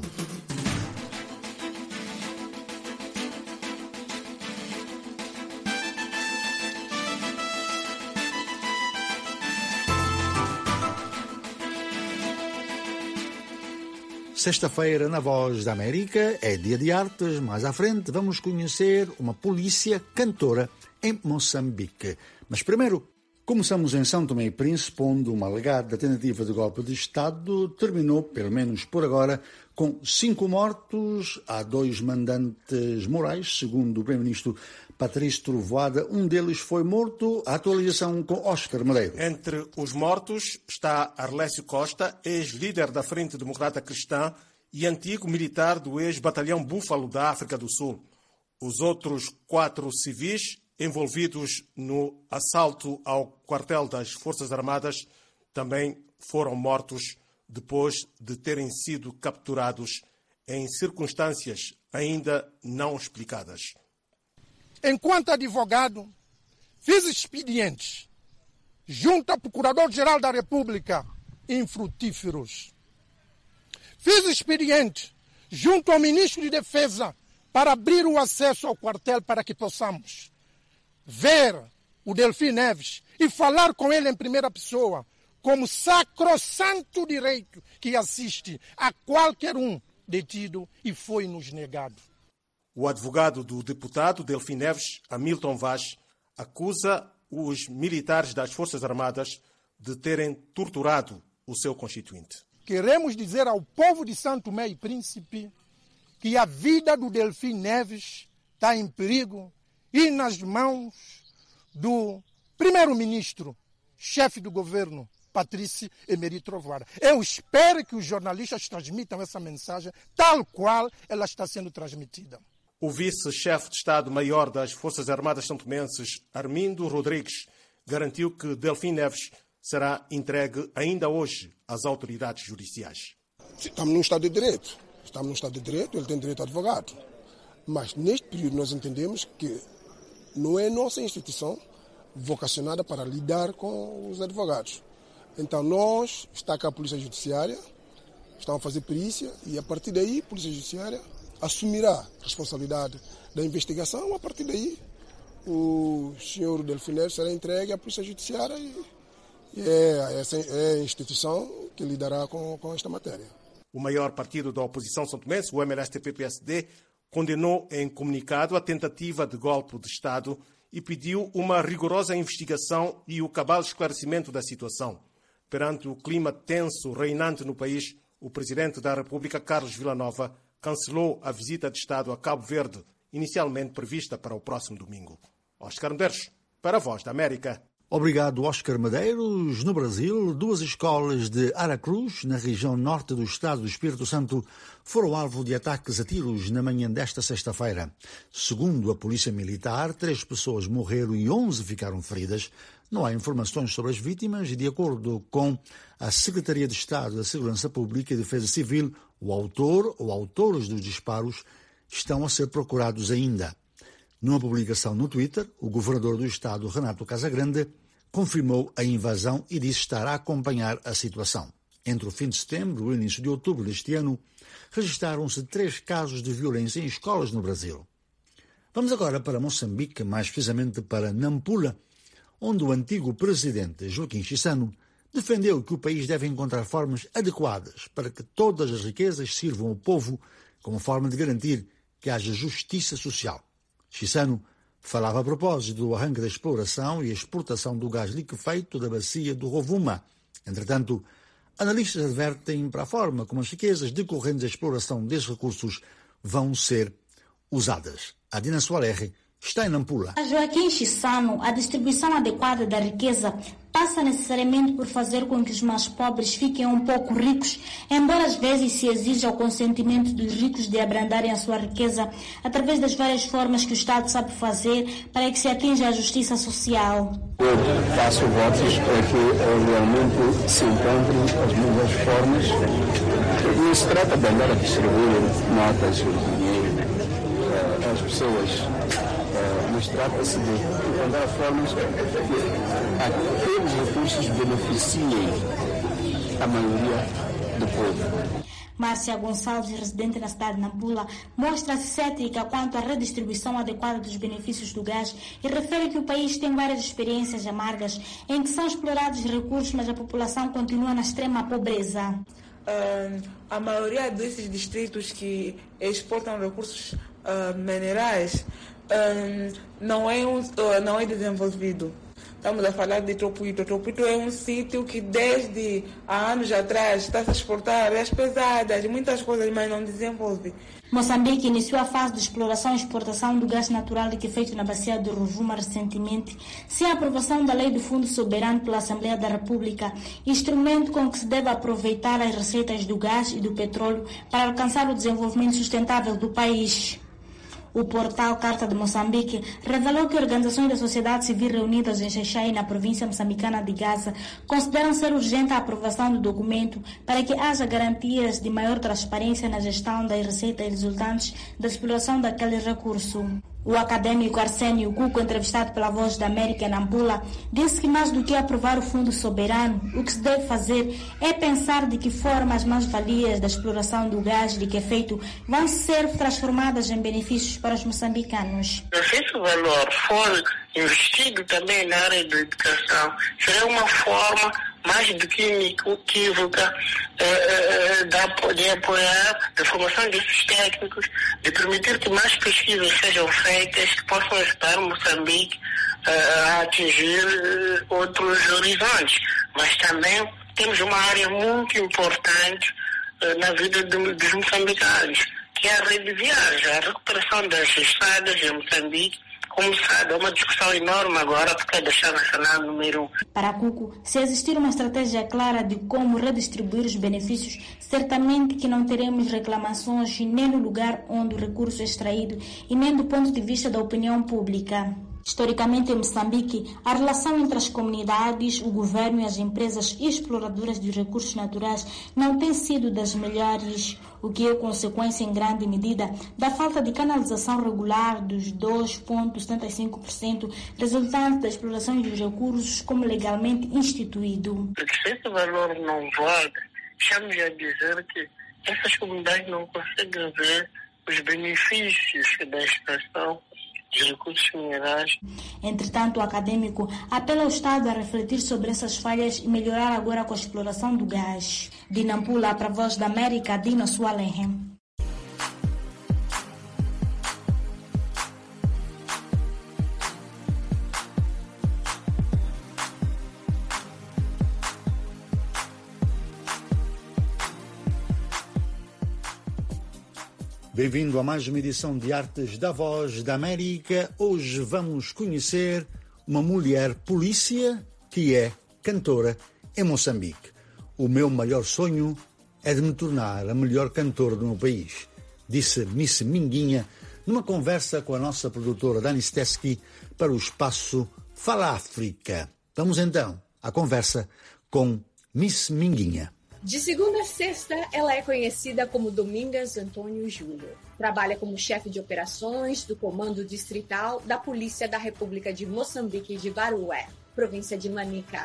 Sexta-feira, na Voz da América, é dia de artes. Mais à frente vamos conhecer uma polícia cantora em Moçambique. Mas primeiro, começamos em São Tomé e Príncipe, onde uma alegada tentativa de golpe de Estado terminou, pelo menos por agora, com 5 mortos. Há 2 mandantes morais, segundo o primeiro-ministro Patrício Trovoada. Um deles foi morto. A atualização com Oscar Medeiros. Entre os mortos está Arlésio Costa, ex-líder da Frente Democrata Cristã e antigo militar do ex-batalhão Búfalo da África do Sul. Os outros 4 civis envolvidos no assalto ao quartel das Forças Armadas também foram mortos depois de terem sido capturados em circunstâncias ainda não explicadas. Enquanto advogado, fiz expedientes junto ao Procurador-Geral da República infrutíferos. Fiz expedientes junto ao Ministro de Defesa para abrir o acesso ao quartel para que possamos ver o Delfim Neves e falar com ele em primeira pessoa, como sacrossanto direito que assiste a qualquer um detido, e foi-nos negado. O advogado do deputado Delfim Neves, Hamilton Vaz, acusa os militares das Forças Armadas de terem torturado o seu constituinte. Queremos dizer ao povo de São Tomé e Príncipe que a vida do Delfim Neves está em perigo e nas mãos do primeiro-ministro, chefe do governo, Patrício Emery Trovoada. Eu espero que os jornalistas transmitam essa mensagem tal qual ela está sendo transmitida. O vice-chefe de Estado-Maior das Forças Armadas santomenses, Armindo Rodrigues, garantiu que Delfim Neves será entregue ainda hoje às autoridades judiciais. Estamos num Estado de Direito. Ele tem direito a advogado. Mas neste período nós entendemos que não é nossa instituição vocacionada para lidar com os advogados. Então nós, está cá a Polícia Judiciária, estamos a fazer perícia e a partir daí a Polícia Judiciária assumirá a responsabilidade da investigação. A partir daí o senhor Delfim Neves será entregue à Polícia Judiciária e é a instituição que lidará com esta matéria. O maior partido da oposição santomense, o MLSTP-PSD, condenou em comunicado a tentativa de golpe de Estado e pediu uma rigorosa investigação e o cabal esclarecimento da situação. Perante o clima tenso reinante no país, o presidente da República, Carlos Villanova, cancelou a visita de Estado a Cabo Verde, inicialmente prevista para o próximo domingo. Oscar Medeiros, para a Voz da América. Obrigado, Oscar Medeiros. No Brasil, 2 escolas de Aracruz, na região norte do estado do Espírito Santo, foram alvo de ataques a tiros na manhã desta sexta-feira. Segundo a Polícia Militar, 3 pessoas morreram e 11 ficaram feridas. Não há informações sobre as vítimas e, de acordo com a Secretaria de Estado da Segurança Pública e Defesa Civil, o autor ou autores dos disparos estão a ser procurados ainda. Numa publicação no Twitter, o governador do estado, Renato Casagrande, confirmou a invasão e disse estar a acompanhar a situação. Entre o fim de setembro e o início de outubro deste ano, registaram-se 3 casos de violência em escolas no Brasil. Vamos agora para Moçambique, mais precisamente para Nampula, onde o antigo presidente Joaquim Chissano defendeu que o país deve encontrar formas adequadas para que todas as riquezas sirvam ao povo como forma de garantir que haja justiça social. Chissano falava a propósito do arranque da exploração e exportação do gás liquefeito da bacia do Rovuma. Entretanto, analistas advertem para a forma como as riquezas decorrentes da exploração desses recursos vão ser usadas. A Dina Soalerre está em Nampula. A Joaquim Chissano, a distribuição adequada da riqueza passa necessariamente por fazer com que os mais pobres fiquem um pouco ricos, embora às vezes se exija o consentimento dos ricos de abrandarem a sua riqueza através das várias formas que o Estado sabe fazer para que se atinja a justiça social. Eu faço votos para que realmente se encontrem as melhores formas. Não se trata de andar a distribuir notas de dinheiro às pessoas. Mas trata-se de encontrar formas que aqueles recursos beneficiem a maioria do povo. Márcia Gonçalves, residente na cidade de Nampula, mostra-se cética quanto à redistribuição adequada dos benefícios do gás e refere que o país tem várias experiências amargas em que são explorados recursos, mas a população continua na extrema pobreza. A maioria desses distritos que exportam recursos minerais não é desenvolvido. Estamos a falar de Tropuito. Tropuito é um sítio que desde há anos atrás está a exportar áreas pesadas, muitas coisas, mas não desenvolve. Moçambique iniciou a fase de exploração e exportação do gás natural liquefeito na bacia do Rovuma recentemente, sem a aprovação da Lei do Fundo Soberano pela Assembleia da República, instrumento com que se deve aproveitar as receitas do gás e do petróleo para alcançar o desenvolvimento sustentável do país. O portal Carta de Moçambique revelou que organizações da sociedade civil reunidas em Xai-Xai, na província moçambicana de Gaza, consideram ser urgente a aprovação do documento para que haja garantias de maior transparência na gestão das receitas resultantes da exploração daquele recurso. O acadêmico Arsénio Cuco, entrevistado pela Voz da América em Nampula, disse que mais do que aprovar o fundo soberano, o que se deve fazer é pensar de que forma as mais-valias da exploração do gás liquefeito vão ser transformadas em benefícios para os moçambicanos. Se esse valor for investido também na área da educação, será uma forma mais do que inequívoca de apoiar a formação desses técnicos, de permitir que mais pesquisas sejam feitas, que possam ajudar Moçambique a atingir outros horizontes. Mas também temos uma área muito importante na vida dos moçambicanos, que é a rede viária, a recuperação das estradas em Moçambique. Como sabe, é uma discussão enorme agora porque é deixar nacional número 1. Para Cuco, se existir uma estratégia clara de como redistribuir os benefícios, certamente que não teremos reclamações nem no lugar onde o recurso é extraído e nem do ponto de vista da opinião pública. Historicamente, em Moçambique, a relação entre as comunidades, o governo e as empresas exploradoras de recursos naturais não tem sido das melhores, o que é consequência em grande medida da falta de canalização regular dos 2,75% resultante da exploração dos recursos como legalmente instituído. Porque se esse valor não volta, estamos a dizer que essas comunidades não conseguem ver os benefícios da extração de recursos minerais. Entretanto, o acadêmico apela ao Estado a refletir sobre essas falhas e melhorar agora com a exploração do gás. De Nampula, para a Voz da América, Dina Soalerre. Bem-vindo a mais uma edição de Artes da Voz da América. Hoje vamos conhecer uma mulher polícia que é cantora em Moçambique. O meu maior sonho é de me tornar a melhor cantora do meu país, disse Miss Minguinha numa conversa com a nossa produtora Dani Steski para o espaço Fala África. Vamos então à conversa com Miss Minguinha. De segunda a sexta, ela é conhecida como Domingas Antônio Júnior. Trabalha como chefe de operações do Comando Distrital da Polícia da República de Moçambique de Barué, província de Manica.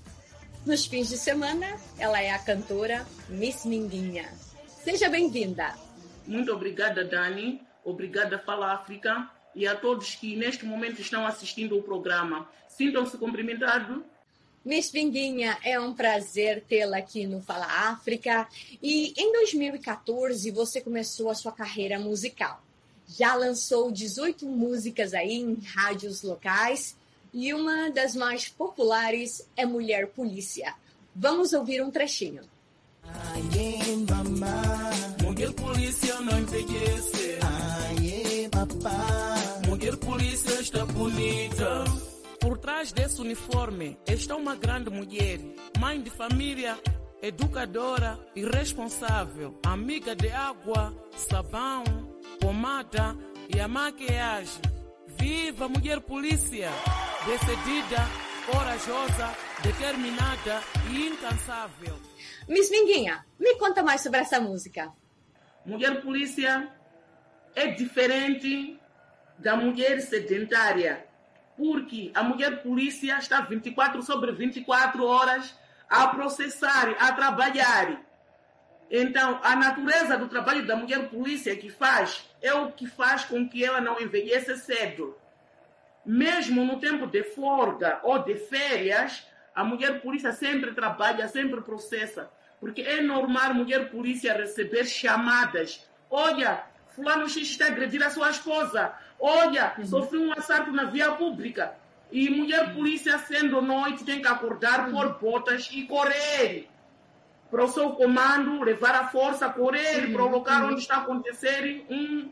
Nos fins de semana, ela é a cantora Miss Minguinha. Seja bem-vinda. Muito obrigada, Dani. Obrigada, Fala África. E a todos que neste momento estão assistindo ao programa. Sintam-se cumprimentados. Miss Minguinha, é um prazer tê-la aqui no Fala África. E em 2014 você começou a sua carreira musical. Já lançou 18 músicas aí em rádios locais e uma das mais populares é Mulher Polícia. Vamos ouvir um trechinho. Aie, mamá, mulher polícia não envelhece. Aie, papá, mulher polícia está bonita. Por trás desse uniforme está uma grande mulher, mãe de família, educadora e responsável, amiga de água, sabão, pomada e a maquiagem. Viva a mulher polícia! Decidida, corajosa, determinada e incansável. Miss Minguinha, me conta mais sobre essa música. Mulher polícia é diferente da mulher sedentária. Porque a mulher polícia está 24 sobre 24 horas a processar, a trabalhar. Então, a natureza do trabalho da mulher polícia que faz é o que faz com que ela não envelheça cedo. Mesmo no tempo de folga ou de férias, a mulher polícia sempre trabalha, sempre processa. Porque é normal a mulher polícia receber chamadas. Olha, fulano X está a agredir a sua esposa. Olha, sofreu um assalto na via pública. E mulher polícia, sendo noite, tem que acordar, pôr botas e correr. Para o seu comando, levar a força, correr para o local onde está a acontecer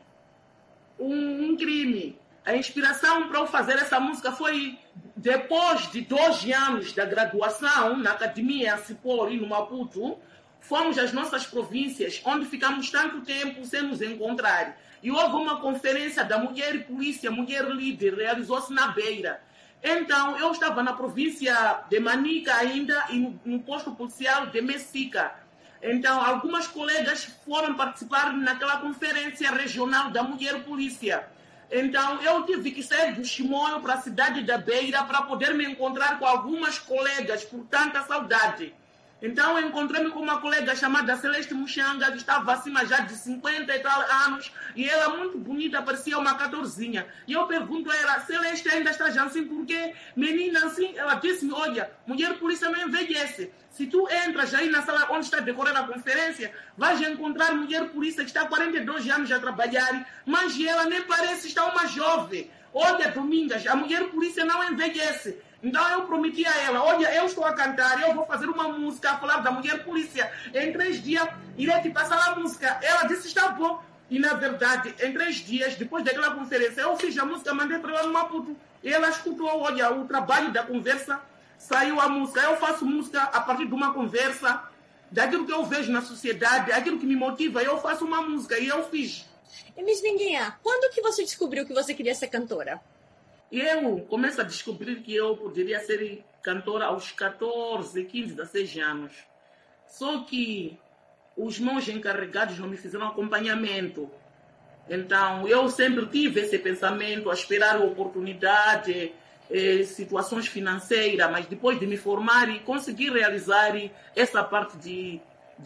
um crime. A inspiração para eu fazer essa música foi depois de 2 anos da graduação na Academia Cipori, no Maputo. Fomos às nossas províncias, onde ficamos tanto tempo sem nos encontrar. E houve uma conferência da Mulher Polícia, Mulher Líder, realizou-se na Beira. Então, eu estava na província de Manica ainda e no posto policial de Messica. Então, algumas colegas foram participar naquela conferência regional da Mulher Polícia. Então, eu tive que sair do Chimoio para a cidade da Beira para poder me encontrar com algumas colegas por tanta saudade. Então, eu encontrei-me com uma colega chamada Celeste Muxanga, que estava acima já de 50 e tal anos, e ela muito bonita, parecia uma 14. E eu pergunto a ela, Celeste ainda está já assim, porque menina assim, ela disse-me, olha, mulher polícia não envelhece. Se tu entras aí na sala onde está decorando a conferência, vais encontrar mulher polícia que está há 42 anos a trabalhar, mas ela nem parece estar uma jovem. Olha, Domingas, a mulher polícia não envelhece. Então eu prometi a ela, olha, eu estou a cantar, eu vou fazer uma música a falar da mulher polícia. Em 3 dias, irei te passar a música. Ela disse, está bom. E na verdade, em 3 dias, depois daquela conferência, eu fiz a música, mandei para ela no Maputo. E ela escutou, olha, o trabalho da conversa, saiu a música. Eu faço música a partir de uma conversa, daquilo que eu vejo na sociedade, aquilo que me motiva, eu faço uma música e eu fiz. E Miss Minguinha, quando que você descobriu que você queria ser cantora? Eu começo a descobrir que eu poderia ser cantora aos 14, 15, 16 anos. Só que os meus encarregados não me fizeram acompanhamento. Então, eu sempre tive esse pensamento, a esperar oportunidade, situações financeiras, mas depois de me formar e conseguir realizar essa parte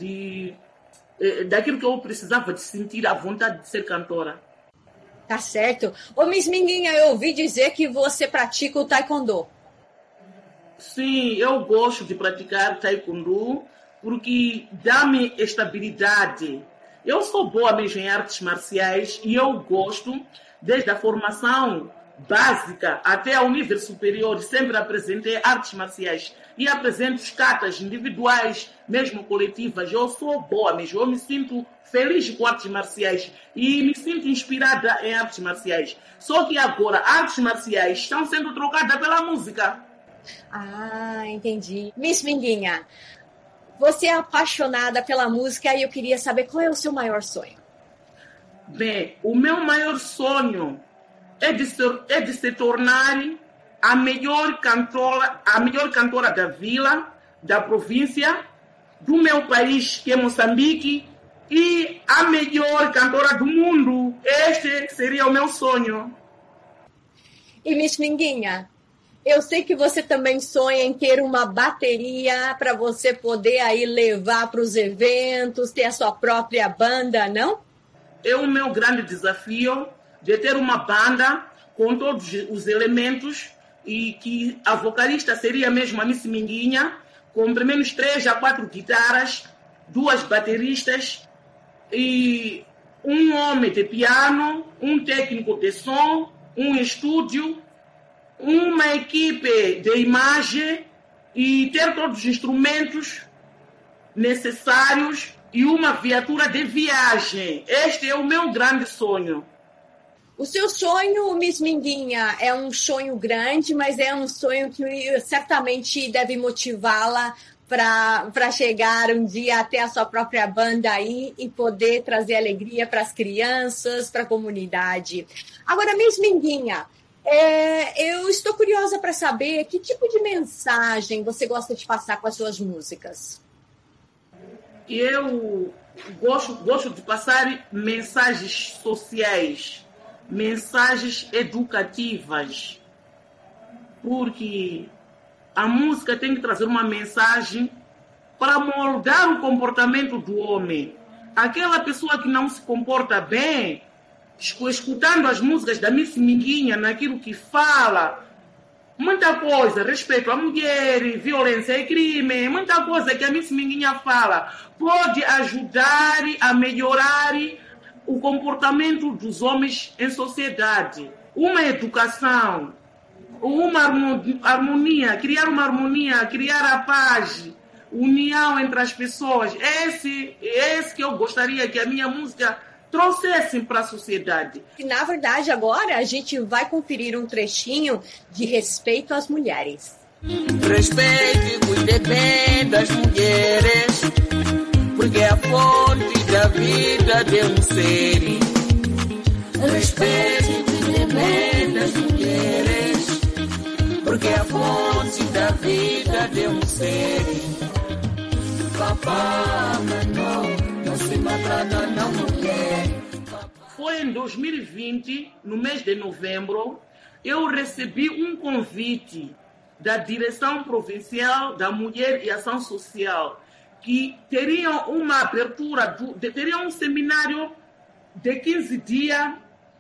daquilo que eu precisava de sentir a vontade de ser cantora. Tá certo. Ô, Miss Minguinha, eu ouvi dizer que você pratica o taekwondo. Sim, eu gosto de praticar taekwondo porque dá-me estabilidade. Eu sou boa mesmo em artes marciais e eu gosto, desde a formação básica até ao nível superior, sempre apresentei artes marciais. e apresento catas individuais, mesmo coletivas. Eu sou boa mesmo, eu me sinto feliz com artes marciais e me sinto inspirada em artes marciais. Só que agora, artes marciais estão sendo trocadas pela música. Ah, entendi. Miss Minguinha, você é apaixonada pela música e eu queria saber qual é o seu maior sonho. Bem, o meu maior sonho é de se tornar a melhor cantora da vila, da província, do meu país, que é Moçambique, e a melhor cantora do mundo. Este seria o meu sonho. E Miss Minguinha, eu sei que você também sonha em ter uma bateria para você poder aí levar para os eventos, ter a sua própria banda, não? É o meu grande desafio de ter uma banda com todos os elementos e que a vocalista seria mesmo a Miss Minguinha, com pelo menos 3 a 4 guitarras, 2 bateristas e um homem de piano, um técnico de som, um estúdio, uma equipe de imagem e ter todos os instrumentos necessários e uma viatura de viagem. Este é o meu grande sonho. O seu sonho, Miss Minguinha, é um sonho grande, mas é um sonho que certamente deve motivá-la para chegar um dia até a sua própria banda aí e poder trazer alegria para as crianças, para a comunidade. Agora, Miss Minguinha, eu estou curiosa para saber que tipo de mensagem você gosta de passar com as suas músicas. Eu gosto de passar mensagens sociais, mensagens educativas, porque a música tem que trazer uma mensagem para moldar o comportamento do homem. Aquela pessoa que não se comporta bem, escutando as músicas da Miss Minguinha, naquilo que fala, muita coisa, respeito à mulher, violência e crime, muita coisa que a Miss Minguinha fala, pode ajudar a melhorar o comportamento dos homens em sociedade. Uma educação, uma harmonia, criar a paz, união entre as pessoas. Esse que eu gostaria que a minha música trouxesse para a sociedade. Na verdade, agora a gente vai conferir um trechinho de Respeito às Mulheres. Respeite e cuide bem das mulheres, porque é a fonte da vida de um ser. Respeite e cuide bem das mulheres, porque é a fonte da vida de um ser. Papá, não se maltrata não, mulher. Foi em 2020, no mês de novembro, eu recebi um convite da Direção Provincial da Mulher e Ação Social, que teriam uma abertura, teriam um seminário de 15 dias,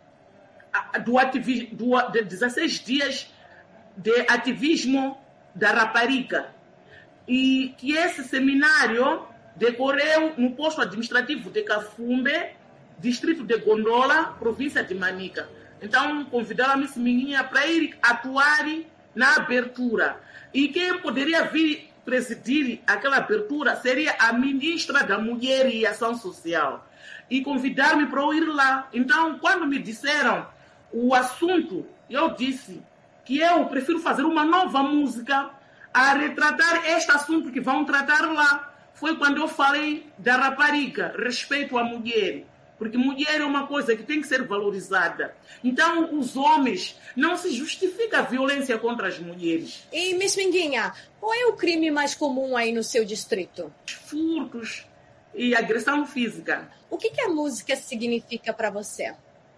de 16 dias de ativismo da rapariga. E que esse seminário decorreu no posto administrativo de Cafumbe, distrito de Gondola, província de Manica. Então, convidaram a Miss Minguinha para ir atuar na abertura. E quem poderia vir presidir aquela abertura seria a ministra da Mulher e Ação Social. E convidaram-me para eu ir lá. Então, quando me disseram o assunto, eu disse que eu prefiro fazer uma nova música a retratar este assunto que vão tratar lá. Foi quando eu falei da rapariga, respeito à mulher. Porque mulher é uma coisa que tem que ser valorizada. Então, os homens, não se justifica a violência contra as mulheres. E, Miss Minguinha, qual é o crime mais comum aí no seu distrito? Furtos e agressão física. O que a música significa para você?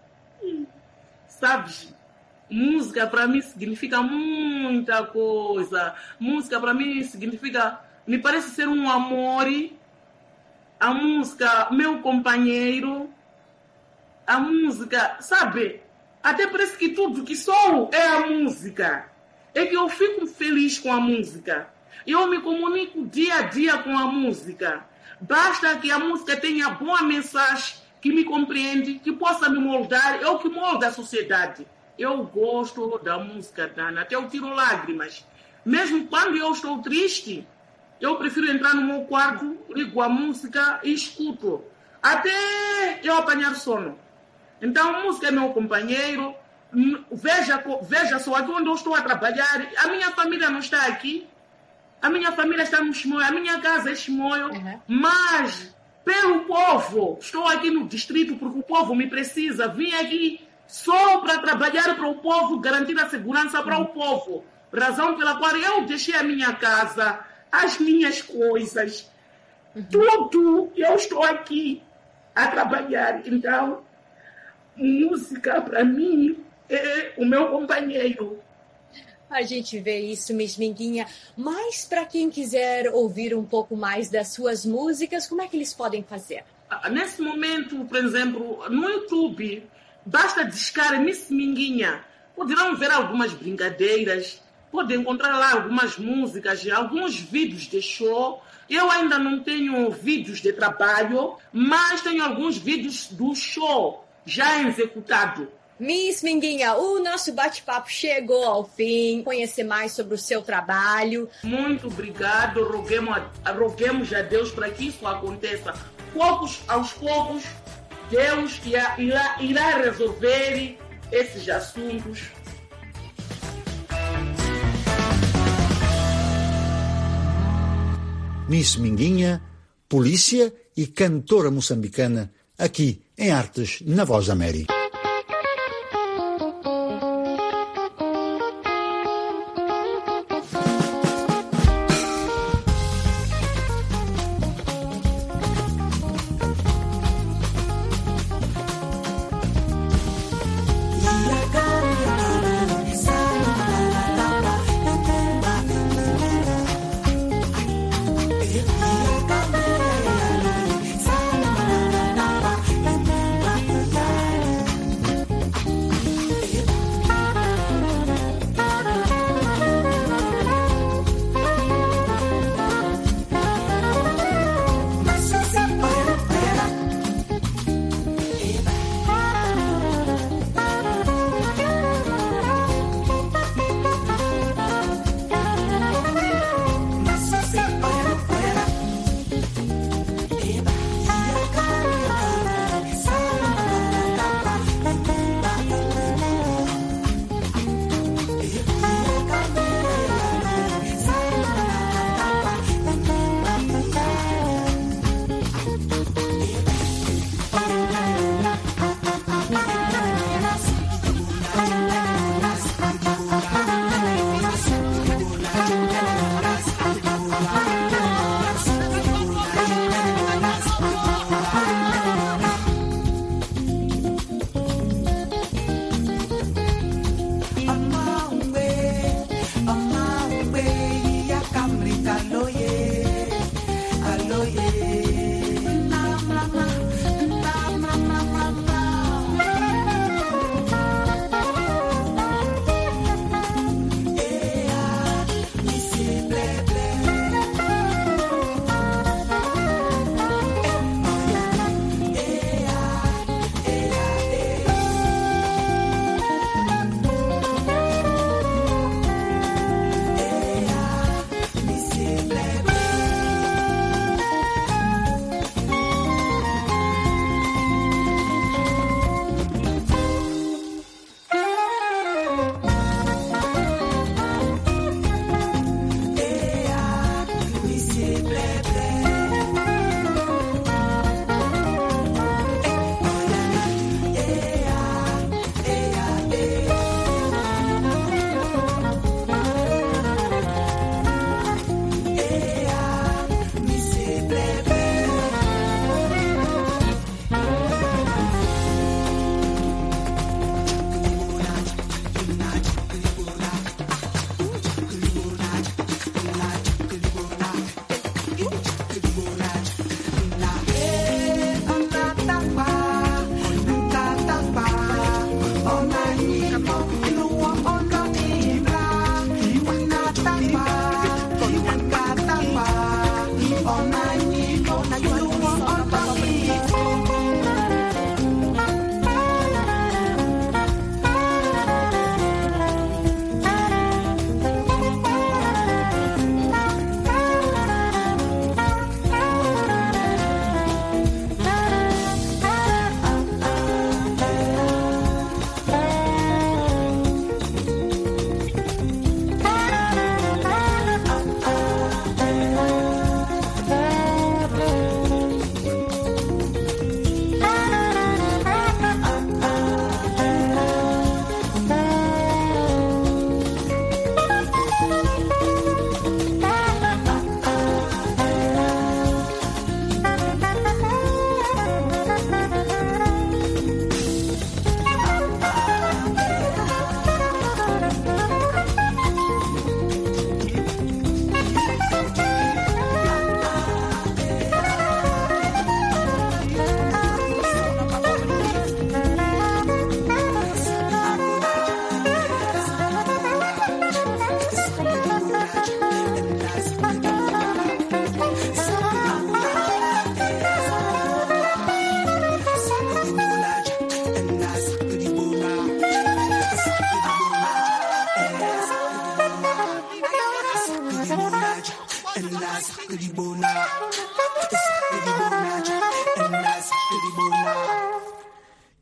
Sabes, música para mim significa muita coisa. Música para mim significa, me parece ser um amor. A música, meu companheiro. A música, sabe? Até parece que tudo que sou é a música. É que eu fico feliz com a música. Eu me comunico dia a dia com a música. Basta que a música tenha boa mensagem, que me compreende, que possa me moldar, eu que moldo a sociedade. Eu gosto da música, Dana, até eu tiro lágrimas. Mesmo quando eu estou triste, eu prefiro entrar no meu quarto, ligo a música e escuto, até eu apanhar sono. Então, a música é meu companheiro. Veja só, aqui onde eu estou a trabalhar, a minha família não está aqui. A minha família está no Chimoio, a minha casa é Chimoio, mas pelo povo, estou aqui no distrito porque o povo me precisa. Vim aqui só para trabalhar para o povo, garantir a segurança para o povo. Razão pela qual eu deixei a minha casa, as minhas coisas, tudo, eu estou aqui a trabalhar. Então, música para mim é o meu companheiro. A gente vê isso, Miss Minguinha. Mas para quem quiser ouvir um pouco mais das suas músicas, como é que eles podem fazer? Nesse momento, por exemplo, no YouTube, basta discar Miss Minguinha. Poderão ver algumas brincadeiras, podem encontrar lá algumas músicas, alguns vídeos de show. Eu ainda não tenho vídeos de trabalho, mas tenho alguns vídeos do show já executado. Miss Minguinha, o nosso bate-papo chegou ao fim. Conhecer mais sobre o seu trabalho. Muito obrigado. Roguemos a Deus para que isso aconteça. Aos poucos, Deus irá resolver esses assuntos. Miss Minguinha, polícia e cantora moçambicana, aqui em Artes, na Voz da América.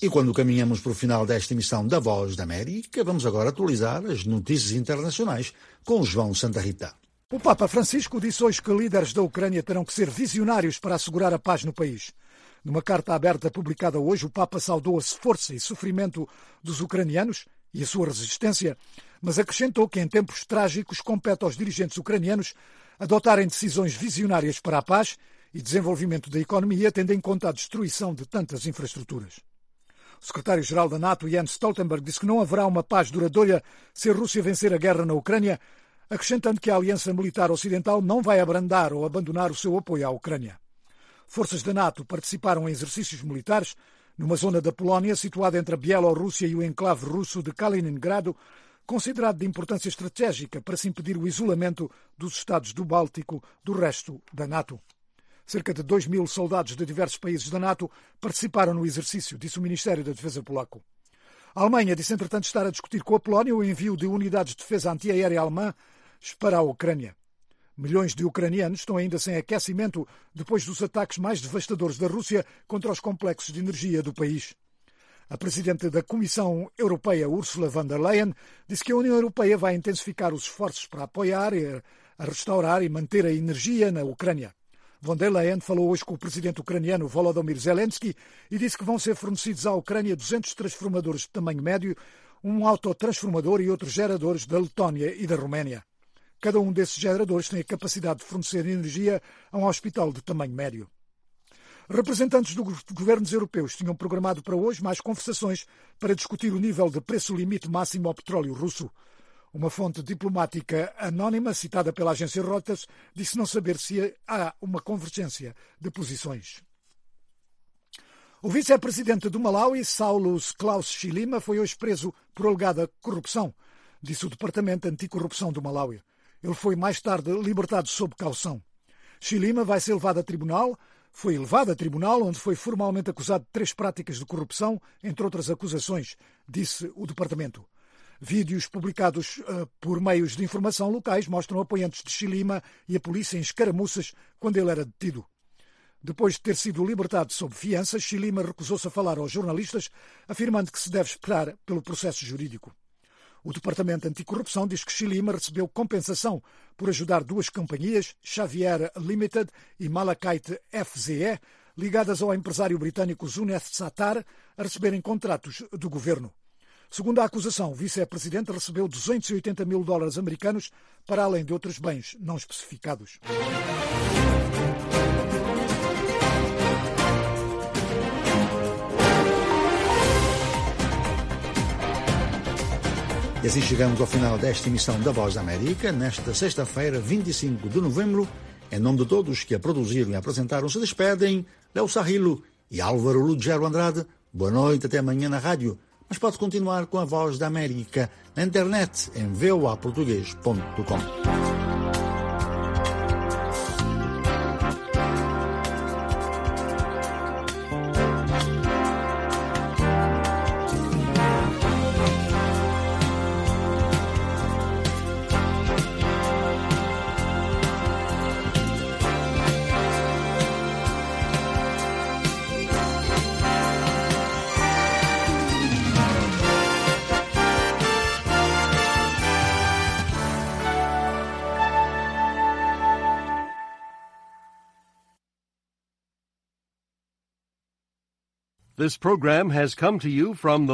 E quando caminhamos para o final desta emissão da Voz da América, vamos agora atualizar as notícias internacionais com João Santa Rita. O Papa Francisco disse hoje que líderes da Ucrânia terão que ser visionários para assegurar a paz no país. Numa carta aberta publicada hoje, o Papa saudou a força e sofrimento dos ucranianos e a sua resistência, mas acrescentou que em tempos trágicos compete aos dirigentes ucranianos adotarem decisões visionárias para a paz e desenvolvimento da economia, tendo em conta a destruição de tantas infraestruturas. O secretário-geral da NATO, Jens Stoltenberg, disse que não haverá uma paz duradoura se a Rússia vencer a guerra na Ucrânia, acrescentando que a Aliança Militar Ocidental não vai abrandar ou abandonar o seu apoio à Ucrânia. Forças da NATO participaram em exercícios militares numa zona da Polónia situada entre a Bielorrússia e o enclave russo de Kaliningrado, considerado de importância estratégica para se impedir o isolamento dos Estados do Báltico do resto da NATO. Cerca de 2.000 soldados de diversos países da NATO participaram no exercício, disse o Ministério da Defesa polaco. A Alemanha disse, entretanto, estar a discutir com a Polónia o envio de unidades de defesa antiaérea alemãs para a Ucrânia. Milhões de ucranianos estão ainda sem aquecimento depois dos ataques mais devastadores da Rússia contra os complexos de energia do país. A presidente da Comissão Europeia, Ursula von der Leyen, disse que a União Europeia vai intensificar os esforços para apoiar, a restaurar e manter a energia na Ucrânia. Von der Leyen falou hoje com o presidente ucraniano Volodymyr Zelensky e disse que vão ser fornecidos à Ucrânia 200 transformadores de tamanho médio, um autotransformador e outros geradores da Letónia e da Roménia. Cada um desses geradores tem a capacidade de fornecer energia a um hospital de tamanho médio. Representantes dos governos europeus tinham programado para hoje mais conversações para discutir o nível de preço limite máximo ao petróleo russo. Uma fonte diplomática anónima, citada pela agência Reuters, disse não saber se há uma convergência de posições. O vice-presidente do Malawi, Saulus Klaus Chilima, foi hoje preso por alegada corrupção, disse o Departamento Anticorrupção do Malawi. Ele foi mais tarde libertado sob caução. Chilima vai ser levado a tribunal, foi levado a tribunal, onde foi formalmente acusado de 3 práticas de corrupção, entre outras acusações, disse o Departamento. Vídeos publicados por meios de informação locais mostram apoiantes de Chilima e a polícia em escaramuças quando ele era detido. Depois de ter sido libertado sob fiança, Chilima recusou-se a falar aos jornalistas, afirmando que se deve esperar pelo processo jurídico. O Departamento Anticorrupção diz que Chilima recebeu compensação por ajudar 2 companhias, Xavier Limited e Malachite FZE, ligadas ao empresário britânico Zuneth Sattar, a receberem contratos do governo. Segundo a acusação, o vice-presidente recebeu $280 mil americanos, para além de outros bens não especificados. E assim chegamos ao final desta emissão da Voz da América, nesta sexta-feira, 25 de novembro. Em nome de todos que a produziram e a apresentaram, se despedem Léo Sarrilo e Álvaro Lugero Andrade. Boa noite, até amanhã na rádio. Mas pode continuar com a Voz da América na internet em voaportugues.com. This program has come to you from the